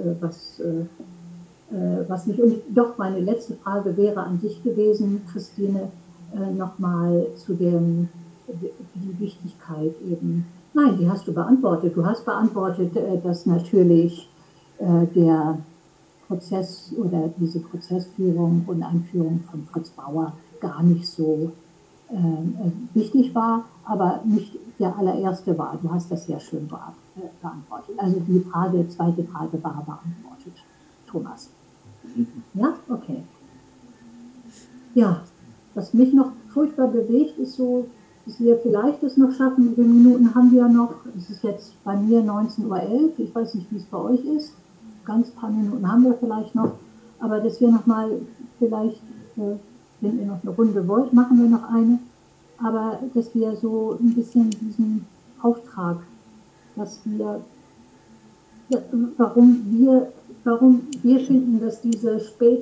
was nicht. Und doch meine letzte Frage wäre an dich gewesen, Christine, nochmal zu die Wichtigkeit eben. Nein, die hast du beantwortet. Du hast beantwortet, dass natürlich der Prozess oder diese Prozessführung und Einführung von Fritz Bauer gar nicht so wichtig war, aber nicht der allererste war. Du hast das sehr schön beantwortet. Also die zweite Frage war beantwortet. Thomas. Ja, okay. Ja, was mich noch furchtbar bewegt, ist so, dass wir vielleicht es noch schaffen, wie viele Minuten haben wir noch? Es ist jetzt bei mir 19:11 Uhr, ich weiß nicht, wie es bei euch ist. Ganz paar Minuten haben wir vielleicht noch, aber dass wir nochmal vielleicht, wenn ihr noch eine Runde wollt, machen wir noch eine, aber dass wir so ein bisschen diesen Auftrag, dass wir, ja, warum wir finden, dass diese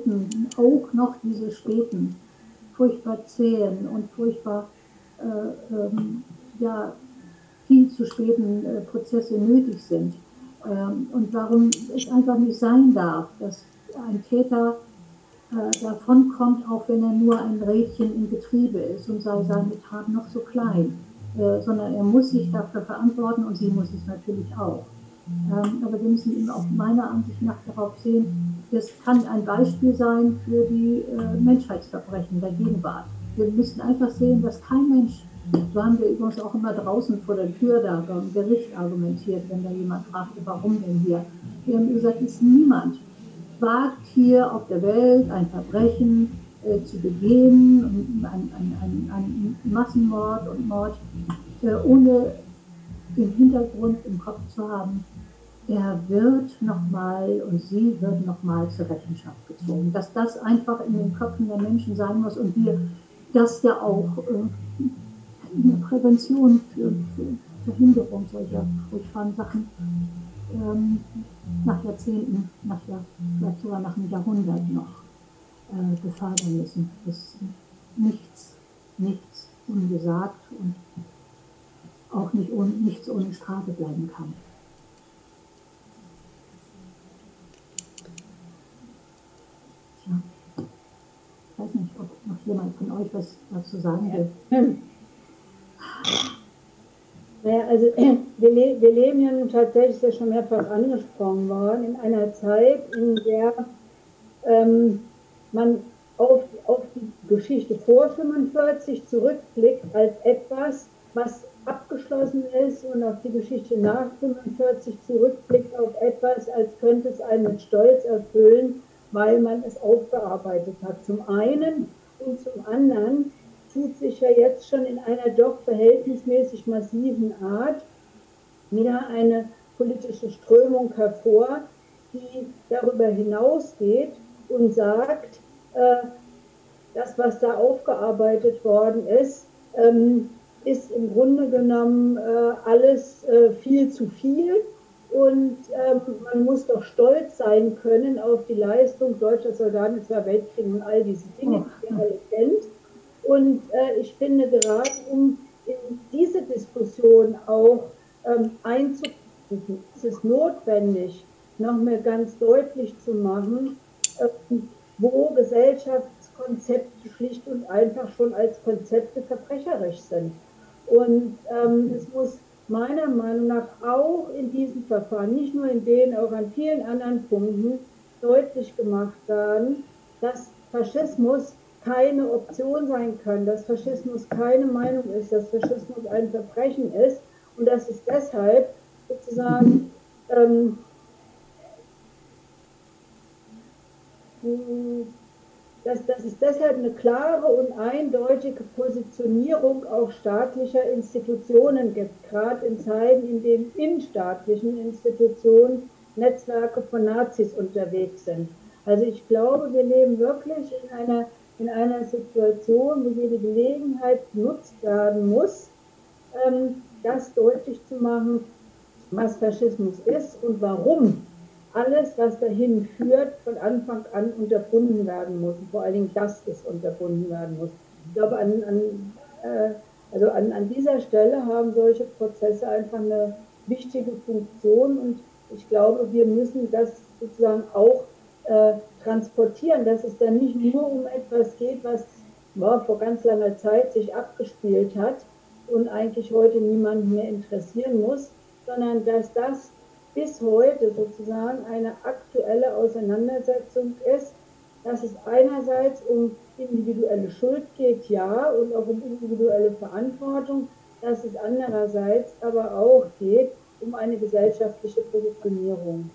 späten, furchtbar zähen und furchtbar ja, viel zu späten Prozesse nötig sind. Und warum es einfach nicht sein darf, dass ein Täter davonkommt, auch wenn er nur ein Rädchen im Getriebe ist und sei seine Tat noch so klein, sondern er muss sich dafür verantworten und sie muss es natürlich auch. Aber wir müssen eben auch meiner Ansicht nach darauf sehen, das kann ein Beispiel sein für die Menschheitsverbrechen der Gegenwart. Wir müssen einfach sehen, dass kein Mensch, so haben wir übrigens auch immer draußen vor der Tür da beim Gericht argumentiert, wenn da jemand fragte, warum denn hier. Wir haben gesagt, es ist niemand wagt hier auf der Welt ein Verbrechen zu begehen, ein Massenmord und Mord, ohne den Hintergrund im Kopf zu haben, er wird nochmal und sie wird nochmal zur Rechenschaft gezogen. Dass das einfach in den Köpfen der Menschen sein muss und wir das ja auch in der Prävention für Verhinderung solcher furchtbaren Sachen nach Jahrzehnten, vielleicht sogar nach einem Jahrhundert noch befördern müssen. Dass nichts ungesagt und auch nichts ohne Strafe bleiben kann. Tja. Ich weiß nicht, ob noch jemand von euch was dazu sagen will. Naja, also wir leben ja nun tatsächlich, ist ja schon mehrfach angesprochen worden, in einer Zeit, in der man auf die Geschichte vor 45 zurückblickt als etwas, was abgeschlossen ist und auf die Geschichte nach 45 zurückblickt auf etwas, als könnte es einen mit Stolz erfüllen, weil man es aufgearbeitet hat. Zum einen und zum anderen tut sich ja jetzt schon in einer doch verhältnismäßig massiven Art wieder eine politische Strömung hervor, die darüber hinausgeht und sagt, das, was da aufgearbeitet worden ist, ist im Grunde genommen alles viel zu viel und man muss doch stolz sein können auf die Leistung deutscher Soldaten im Zweiten Weltkrieg und all diese Dinge, die ihr alle kennt. Und ich finde, gerade um in diese Diskussion auch einzubringen, ist es notwendig, noch mehr ganz deutlich zu machen, wo Gesellschaftskonzepte schlicht und einfach schon als Konzepte verbrecherisch sind. Und es muss meiner Meinung nach auch in diesem Verfahren, nicht nur in denen, auch an vielen anderen Punkten deutlich gemacht werden, dass Faschismus keine Option sein kann, dass Faschismus keine Meinung ist, dass Faschismus ein Verbrechen ist und dass es deshalb sozusagen dass es deshalb eine klare und eindeutige Positionierung auch staatlicher Institutionen gibt, gerade in Zeiten, in denen in staatlichen Institutionen Netzwerke von Nazis unterwegs sind. Also ich glaube, wir leben wirklich in einer Situation, wo jede Gelegenheit genutzt werden muss, das deutlich zu machen, was Faschismus ist und warum alles, was dahin führt, von Anfang an unterbunden werden muss. Und vor allen Dingen, dass es unterbunden werden muss. Ich glaube, an dieser Stelle haben solche Prozesse einfach eine wichtige Funktion. Und ich glaube, wir müssen das sozusagen auch transportieren, dass es dann nicht nur um etwas geht, was vor ganz langer Zeit sich abgespielt hat und eigentlich heute niemanden mehr interessieren muss, sondern dass das bis heute sozusagen eine aktuelle Auseinandersetzung ist, dass es einerseits um individuelle Schuld geht, ja, und auch um individuelle Verantwortung, dass es andererseits aber auch geht um eine gesellschaftliche Positionierung.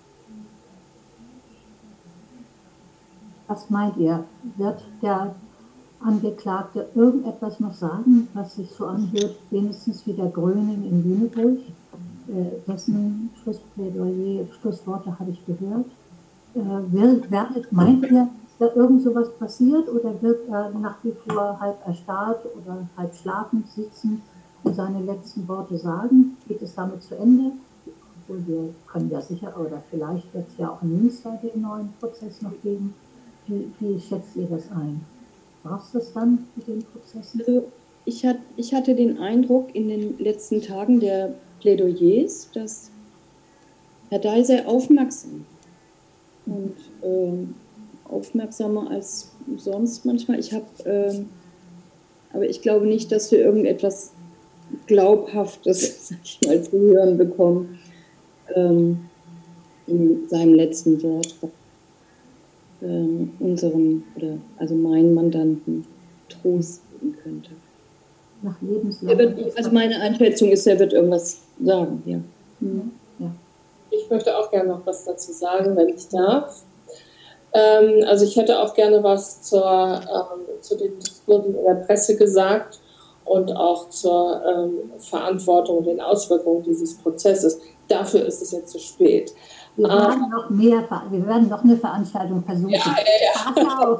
Was meint ihr? Wird der Angeklagte irgendetwas noch sagen, was sich so anhört, wenigstens wie der Gröning in Lüneburg? Dessen Schlussplädoyer, Schlussworte habe ich gehört. Meint ihr, ist da irgend sowas passiert oder wird er nach wie vor halb erstarrt oder halb schlafend sitzen und seine letzten Worte sagen? Geht es damit zu Ende? Obwohl wir können ja sicher, oder vielleicht wird es ja auch in Münster den neuen Prozess noch geben. Wie schätzt ihr das ein? Brauchst du das dann mit den Prozessen? Also ich hatte den Eindruck in den letzten Tagen der Plädoyers, dass Herr Dahl sehr aufmerksam und aufmerksamer als sonst manchmal. Aber ich glaube nicht, dass wir irgendetwas Glaubhaftes, sag ich mal, zu hören bekommen in seinem letzten Wort. Meinen Mandanten Trost geben könnte. Nach Lebenslang. Also meine Einschätzung ist, er wird irgendwas sagen, ja. Mhm. Ja. Ich möchte auch gerne noch was dazu sagen, wenn ich darf. Also ich hätte auch gerne was zu den Diskursen in der Presse gesagt und auch zur Verantwortung und den Auswirkungen dieses Prozesses. Dafür ist es jetzt zu spät. Wir werden noch eine Veranstaltung versuchen. Ja. Pass auf.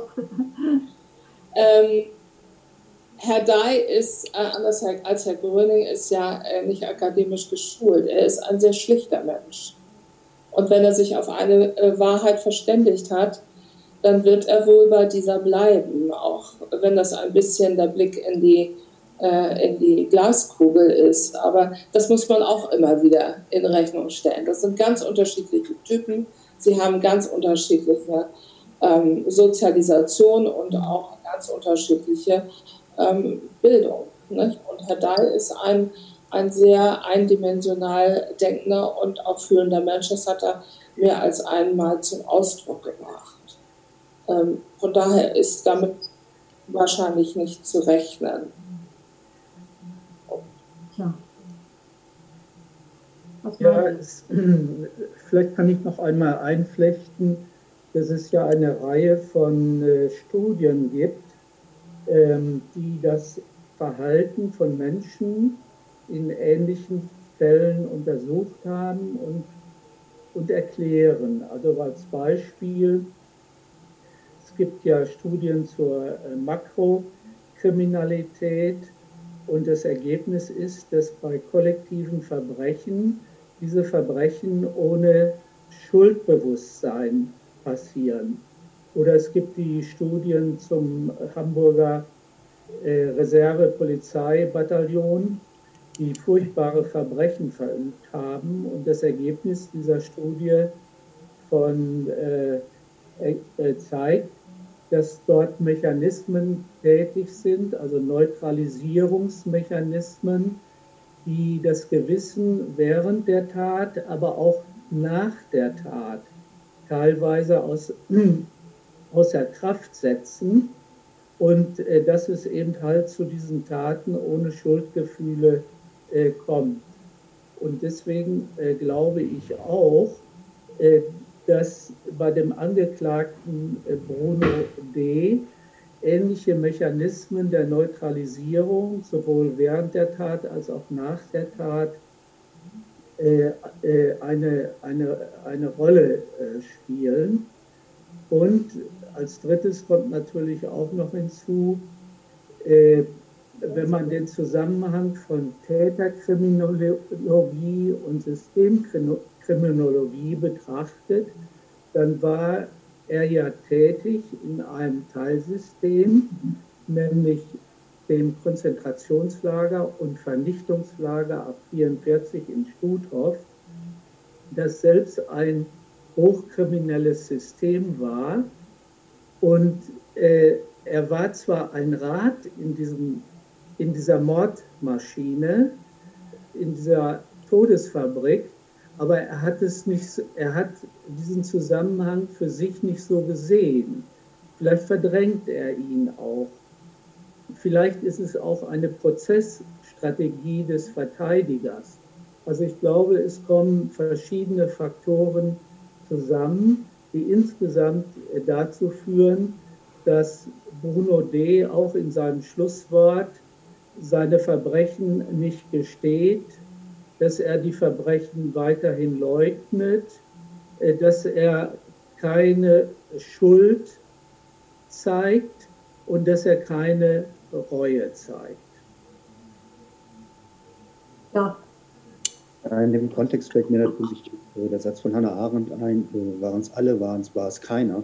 Herr Dahl ist, anders als Herr Gröning, ist ja nicht akademisch geschult. Er ist ein sehr schlichter Mensch. Und wenn er sich auf eine Wahrheit verständigt hat, dann wird er wohl bei dieser bleiben, auch wenn das ein bisschen der Blick in die Glaskugel ist. Aber das muss man auch immer wieder in Rechnung stellen. Das sind ganz unterschiedliche Typen. Sie haben ganz unterschiedliche Sozialisation und auch ganz unterschiedliche Bildung. Nicht? Und Herr Dahl ist ein sehr eindimensional denkender und auch fühlender Mensch. Das hat er mehr als einmal zum Ausdruck gebracht. Von daher ist damit wahrscheinlich nicht zu rechnen. Ja, vielleicht kann ich noch einmal einflechten, dass es ja eine Reihe von Studien gibt, die das Verhalten von Menschen in ähnlichen Fällen untersucht haben und erklären. Also als Beispiel, es gibt ja Studien zur Makrokriminalität und das Ergebnis ist, dass bei kollektiven Verbrechen diese Verbrechen ohne Schuldbewusstsein passieren. Oder es gibt die Studien zum Hamburger Reserve-Polizeibataillon, die furchtbare Verbrechen verübt haben. Und das Ergebnis dieser Studie zeigt, dass dort Mechanismen tätig sind, also Neutralisierungsmechanismen, die das Gewissen während der Tat, aber auch nach der Tat teilweise außer Kraft setzen und dass es eben halt zu diesen Taten ohne Schuldgefühle kommt. Und deswegen glaube ich auch, dass bei dem Angeklagten Bruno D. ähnliche Mechanismen der Neutralisierung sowohl während der Tat als auch nach der Tat eine Rolle spielen. Und als drittes kommt natürlich auch noch hinzu, wenn man den Zusammenhang von Täterkriminologie und Systemkriminologie betrachtet, dann war er ja tätig in einem Teilsystem, nämlich dem Konzentrationslager und Vernichtungslager ab 1944 in Stutthof, das selbst ein hochkriminelles System war. Und er war zwar ein Rad in dieser Mordmaschine, in dieser Todesfabrik, aber er hat diesen Zusammenhang für sich nicht so gesehen. Vielleicht verdrängt er ihn auch. Vielleicht ist es auch eine Prozessstrategie des Verteidigers. Also ich glaube, es kommen verschiedene Faktoren zusammen, die insgesamt dazu führen, dass Bruno D. auch in seinem Schlusswort seine Verbrechen nicht gesteht, dass er die Verbrechen weiterhin leugnet, dass er keine Schuld zeigt und dass er keine Reue zeigt. Ja. In dem Kontext fällt mir natürlich der Satz von Hannah Arendt ein, waren es alle, war es keiner.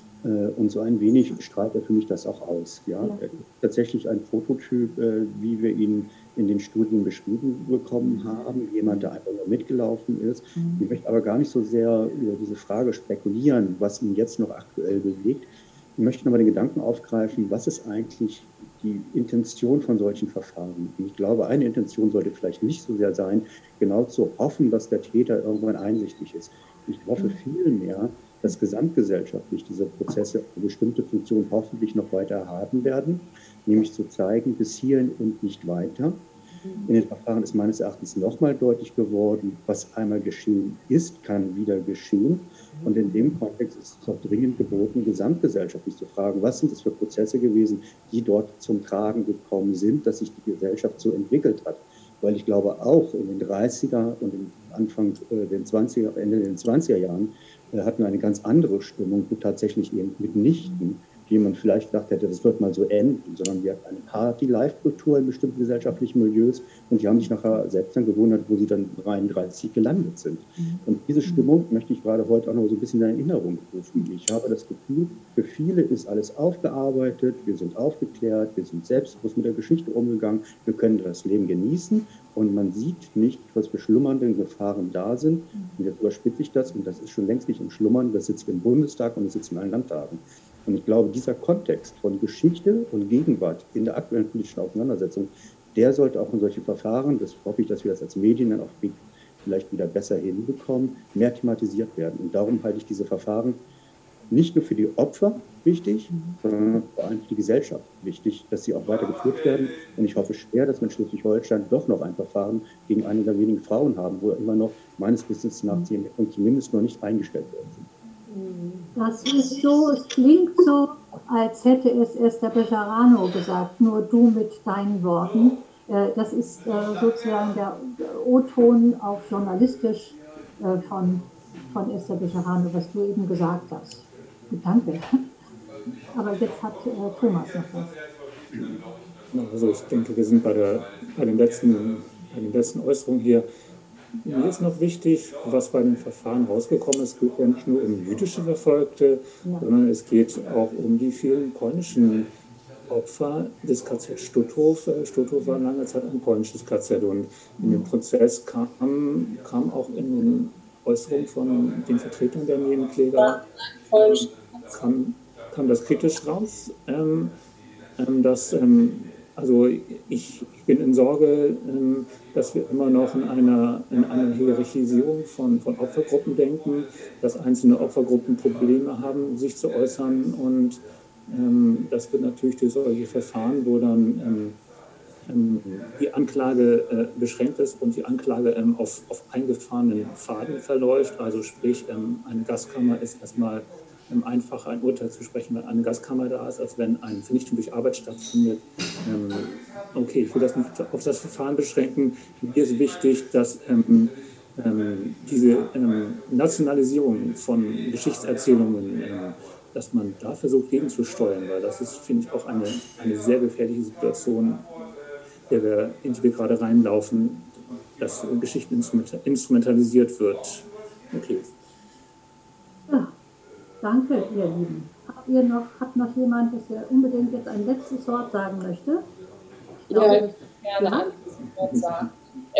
Und so ein wenig strahlt er für mich das auch aus. Ja? Er ist tatsächlich ein Prototyp, wie wir ihn in den Studien beschrieben bekommen haben, jemand, der einfach nur mitgelaufen ist. Ich möchte aber gar nicht so sehr über diese Frage spekulieren, was ihn jetzt noch aktuell bewegt. Ich möchte nochmal den Gedanken aufgreifen, was ist eigentlich die Intention von solchen Verfahren? Und ich glaube, eine Intention sollte vielleicht nicht so sehr sein, genau zu hoffen, dass der Täter irgendwann einsichtig ist. Ich hoffe vielmehr, dass gesamtgesellschaftlich diese Prozesse eine bestimmte Funktion hoffentlich noch weiter haben werden, nämlich zu zeigen, bis hierhin und nicht weiter. In den Verfahren ist meines Erachtens nochmal deutlich geworden, was einmal geschehen ist, kann wieder geschehen. Und in dem Kontext ist es auch dringend geboten, gesamtgesellschaftlich zu fragen, was sind es für Prozesse gewesen, die dort zum Tragen gekommen sind, dass sich die Gesellschaft so entwickelt hat. Weil ich glaube, auch in den 30er und Anfang den 20er, Ende den 20er Jahren hatten wir eine ganz andere Stimmung, tatsächlich eben mitnichten, die man vielleicht gedacht hätte, das wird mal so enden, sondern wir hatten eine Party-Live-Kultur in bestimmten gesellschaftlichen Milieus und die haben sich nachher selbst dann gewundert, wo sie dann 33 gelandet sind. Und diese Stimmung möchte ich gerade heute auch noch so ein bisschen in Erinnerung rufen. Ich habe das Gefühl, für viele ist alles aufgearbeitet, wir sind aufgeklärt, wir sind selbstbewusst mit der Geschichte umgegangen, wir können das Leben genießen und man sieht nicht, was für schlummernde Gefahren da sind. Und jetzt überspitze ich das und das ist schon längst nicht im Schlummern, das sitzt im Bundestag und das sitzt in allen Landtagen. Und ich glaube, dieser Kontext von Geschichte und Gegenwart in der aktuellen politischen Auseinandersetzung, der sollte auch in solchen Verfahren, das hoffe ich, dass wir das als Medien dann auch vielleicht wieder besser hinbekommen, mehr thematisiert werden. Und darum halte ich diese Verfahren nicht nur für die Opfer wichtig, sondern vor allem für die Gesellschaft wichtig, dass sie auch weitergeführt werden. Und ich hoffe schwer, dass wir in Schleswig-Holstein doch noch ein Verfahren gegen eine der wenigen Frauen haben, wo immer noch meines Wissens nach zumindest noch nicht eingestellt werden sind. Das ist so, es klingt so, als hätte es Esther Bejarano gesagt, nur du mit deinen Worten. Das ist sozusagen der O-Ton auch journalistisch von Esther Bejarano, was du eben gesagt hast. Danke. Aber jetzt hat Thomas noch was. Also ich denke, wir sind bei den letzten Äußerungen hier. Mir ist noch wichtig, was bei den Verfahren rausgekommen ist. Es geht ja nicht nur um jüdische Verfolgte, sondern es geht auch um die vielen polnischen Opfer des KZ Stutthof. Stutthof war lange Zeit ein polnisches KZ und in dem Prozess kam auch in den Äußerungen von den Vertretern der Nebenkläger kam das kritisch raus, dass also ich bin in Sorge, dass wir immer noch in einer Hierarchisierung von Opfergruppen denken, dass einzelne Opfergruppen Probleme haben, sich zu äußern und das wird natürlich durch solche Verfahren, wo dann die Anklage beschränkt ist und die Anklage auf eingefahrenen Pfaden verläuft, also sprich eine Gaskammer ist erstmal einfacher ein Urteil zu sprechen, wenn eine Gaskammer da ist, als wenn eine Vernichtung durch Arbeit stattfindet. Okay, ich will das nicht auf das Verfahren beschränken. Mir ist wichtig, dass diese Nationalisierung von Geschichtserzählungen, dass man da versucht gegenzusteuern, weil das ist, finde ich, auch eine sehr gefährliche Situation in die wir gerade reinlaufen, dass Geschichten instrumentalisiert wird. Okay. Ja, danke, ihr Lieben. Hat noch jemand, das ja unbedingt jetzt ein letztes Wort sagen möchte? Ich würde gerne ein Wort sagen.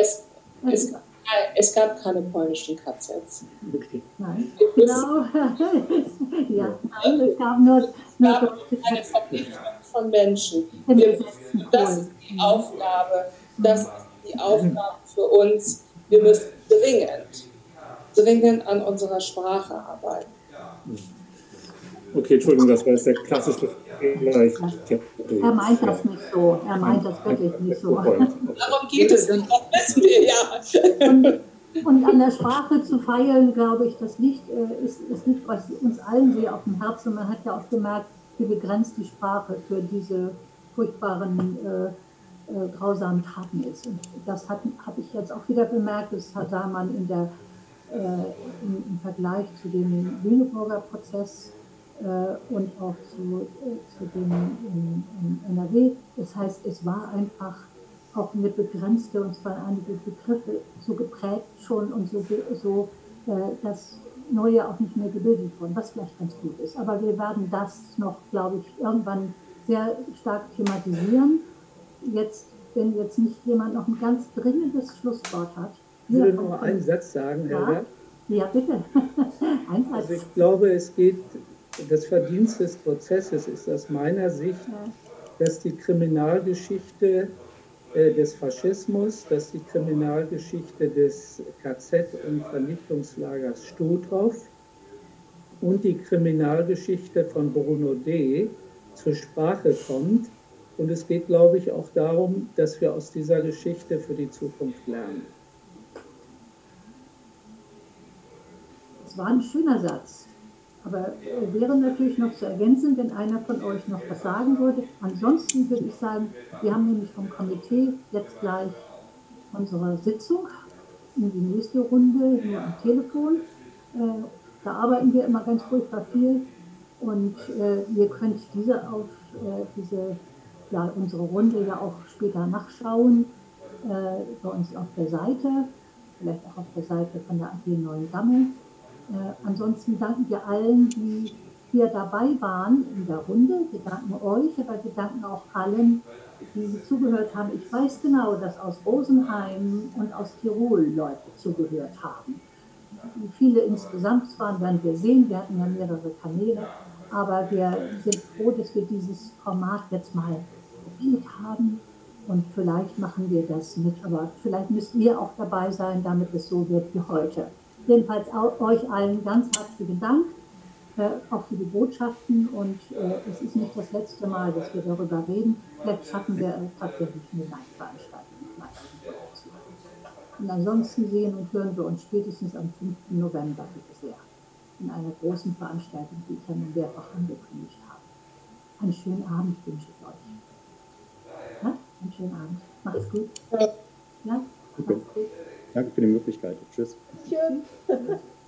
Es gab keine polnischen KZs. Okay. Nein, genau. Ja, nein, es gab nur eine Verpflichtung von Menschen. Das ist die Aufgabe, für uns. Wir müssen dringend an unserer Sprache arbeiten. Okay, Entschuldigung, das war jetzt der klassische Vergleich. Er meint das nicht so. Er meint das wirklich nicht so. Darum geht es nicht, das wissen wir ja. Und an der Sprache zu feilen, glaube ich, das liegt was uns allen sehr auf dem Herzen. Man hat ja auch gemerkt, wie begrenzt die Sprache für diese furchtbaren, grausamen Taten ist. Und das habe ich jetzt auch wieder bemerkt, das sah man im Vergleich zu dem Lüneburger Prozess und auch zu dem in NRW. Das heißt, es war einfach auch eine begrenzte, und zwar einige Begriffe so geprägt schon und so das Neue auch nicht mehr gebildet worden, was vielleicht ganz gut ist. Aber wir werden das noch, glaube ich, irgendwann sehr stark thematisieren. Wenn jetzt nicht jemand noch ein ganz dringendes Schlusswort hat. Ich will nur einen Satz sagen, Helga. Ja, bitte. Also ich glaube, das Verdienst des Prozesses ist aus meiner Sicht, dass die Kriminalgeschichte des Faschismus, dass die Kriminalgeschichte des KZ- und Vernichtungslagers Stutthof und die Kriminalgeschichte von Bruno D. zur Sprache kommt. Und es geht, glaube ich, auch darum, dass wir aus dieser Geschichte für die Zukunft lernen. Das war ein schöner Satz. Aber wäre natürlich noch zu ergänzen, wenn einer von euch noch was sagen würde. Ansonsten würde ich sagen, wir haben nämlich vom Komitee jetzt gleich unsere Sitzung in die nächste Runde, nur am Telefon. Da arbeiten wir immer ganz furchtbar viel. Und ihr könnt unsere Runde ja auch später nachschauen, bei uns auf der Seite, vielleicht auch auf der Seite von der AG Neuengamme. Ansonsten danken wir allen, die hier dabei waren in der Runde. Wir danken euch, aber wir danken auch allen, die zugehört haben. Ich weiß genau, dass aus Rosenheim und aus Tirol Leute zugehört haben. Wie viele insgesamt waren, werden wir sehen. Wir hatten ja mehrere Kanäle. Aber wir sind froh, dass wir dieses Format jetzt mal probiert haben. Und vielleicht machen wir das mit. Aber vielleicht müsst ihr auch dabei sein, damit es so wird wie heute. Jedenfalls euch allen ganz herzlichen Dank, auch für die Botschaften. Und es ist nicht das letzte Mal, dass wir darüber reden. Vielleicht schaffen wir tatsächlich eine Live-Veranstaltung. Und ansonsten sehen und hören wir uns spätestens am 5. November, bitte sehr, in einer großen Veranstaltung, die ich ja nun mehrfach angekündigt habe. Einen schönen Abend wünsche ich euch. Ja? Einen schönen Abend. Macht's gut. Ja? Danke für die Möglichkeit. Tschüss. Tschüss.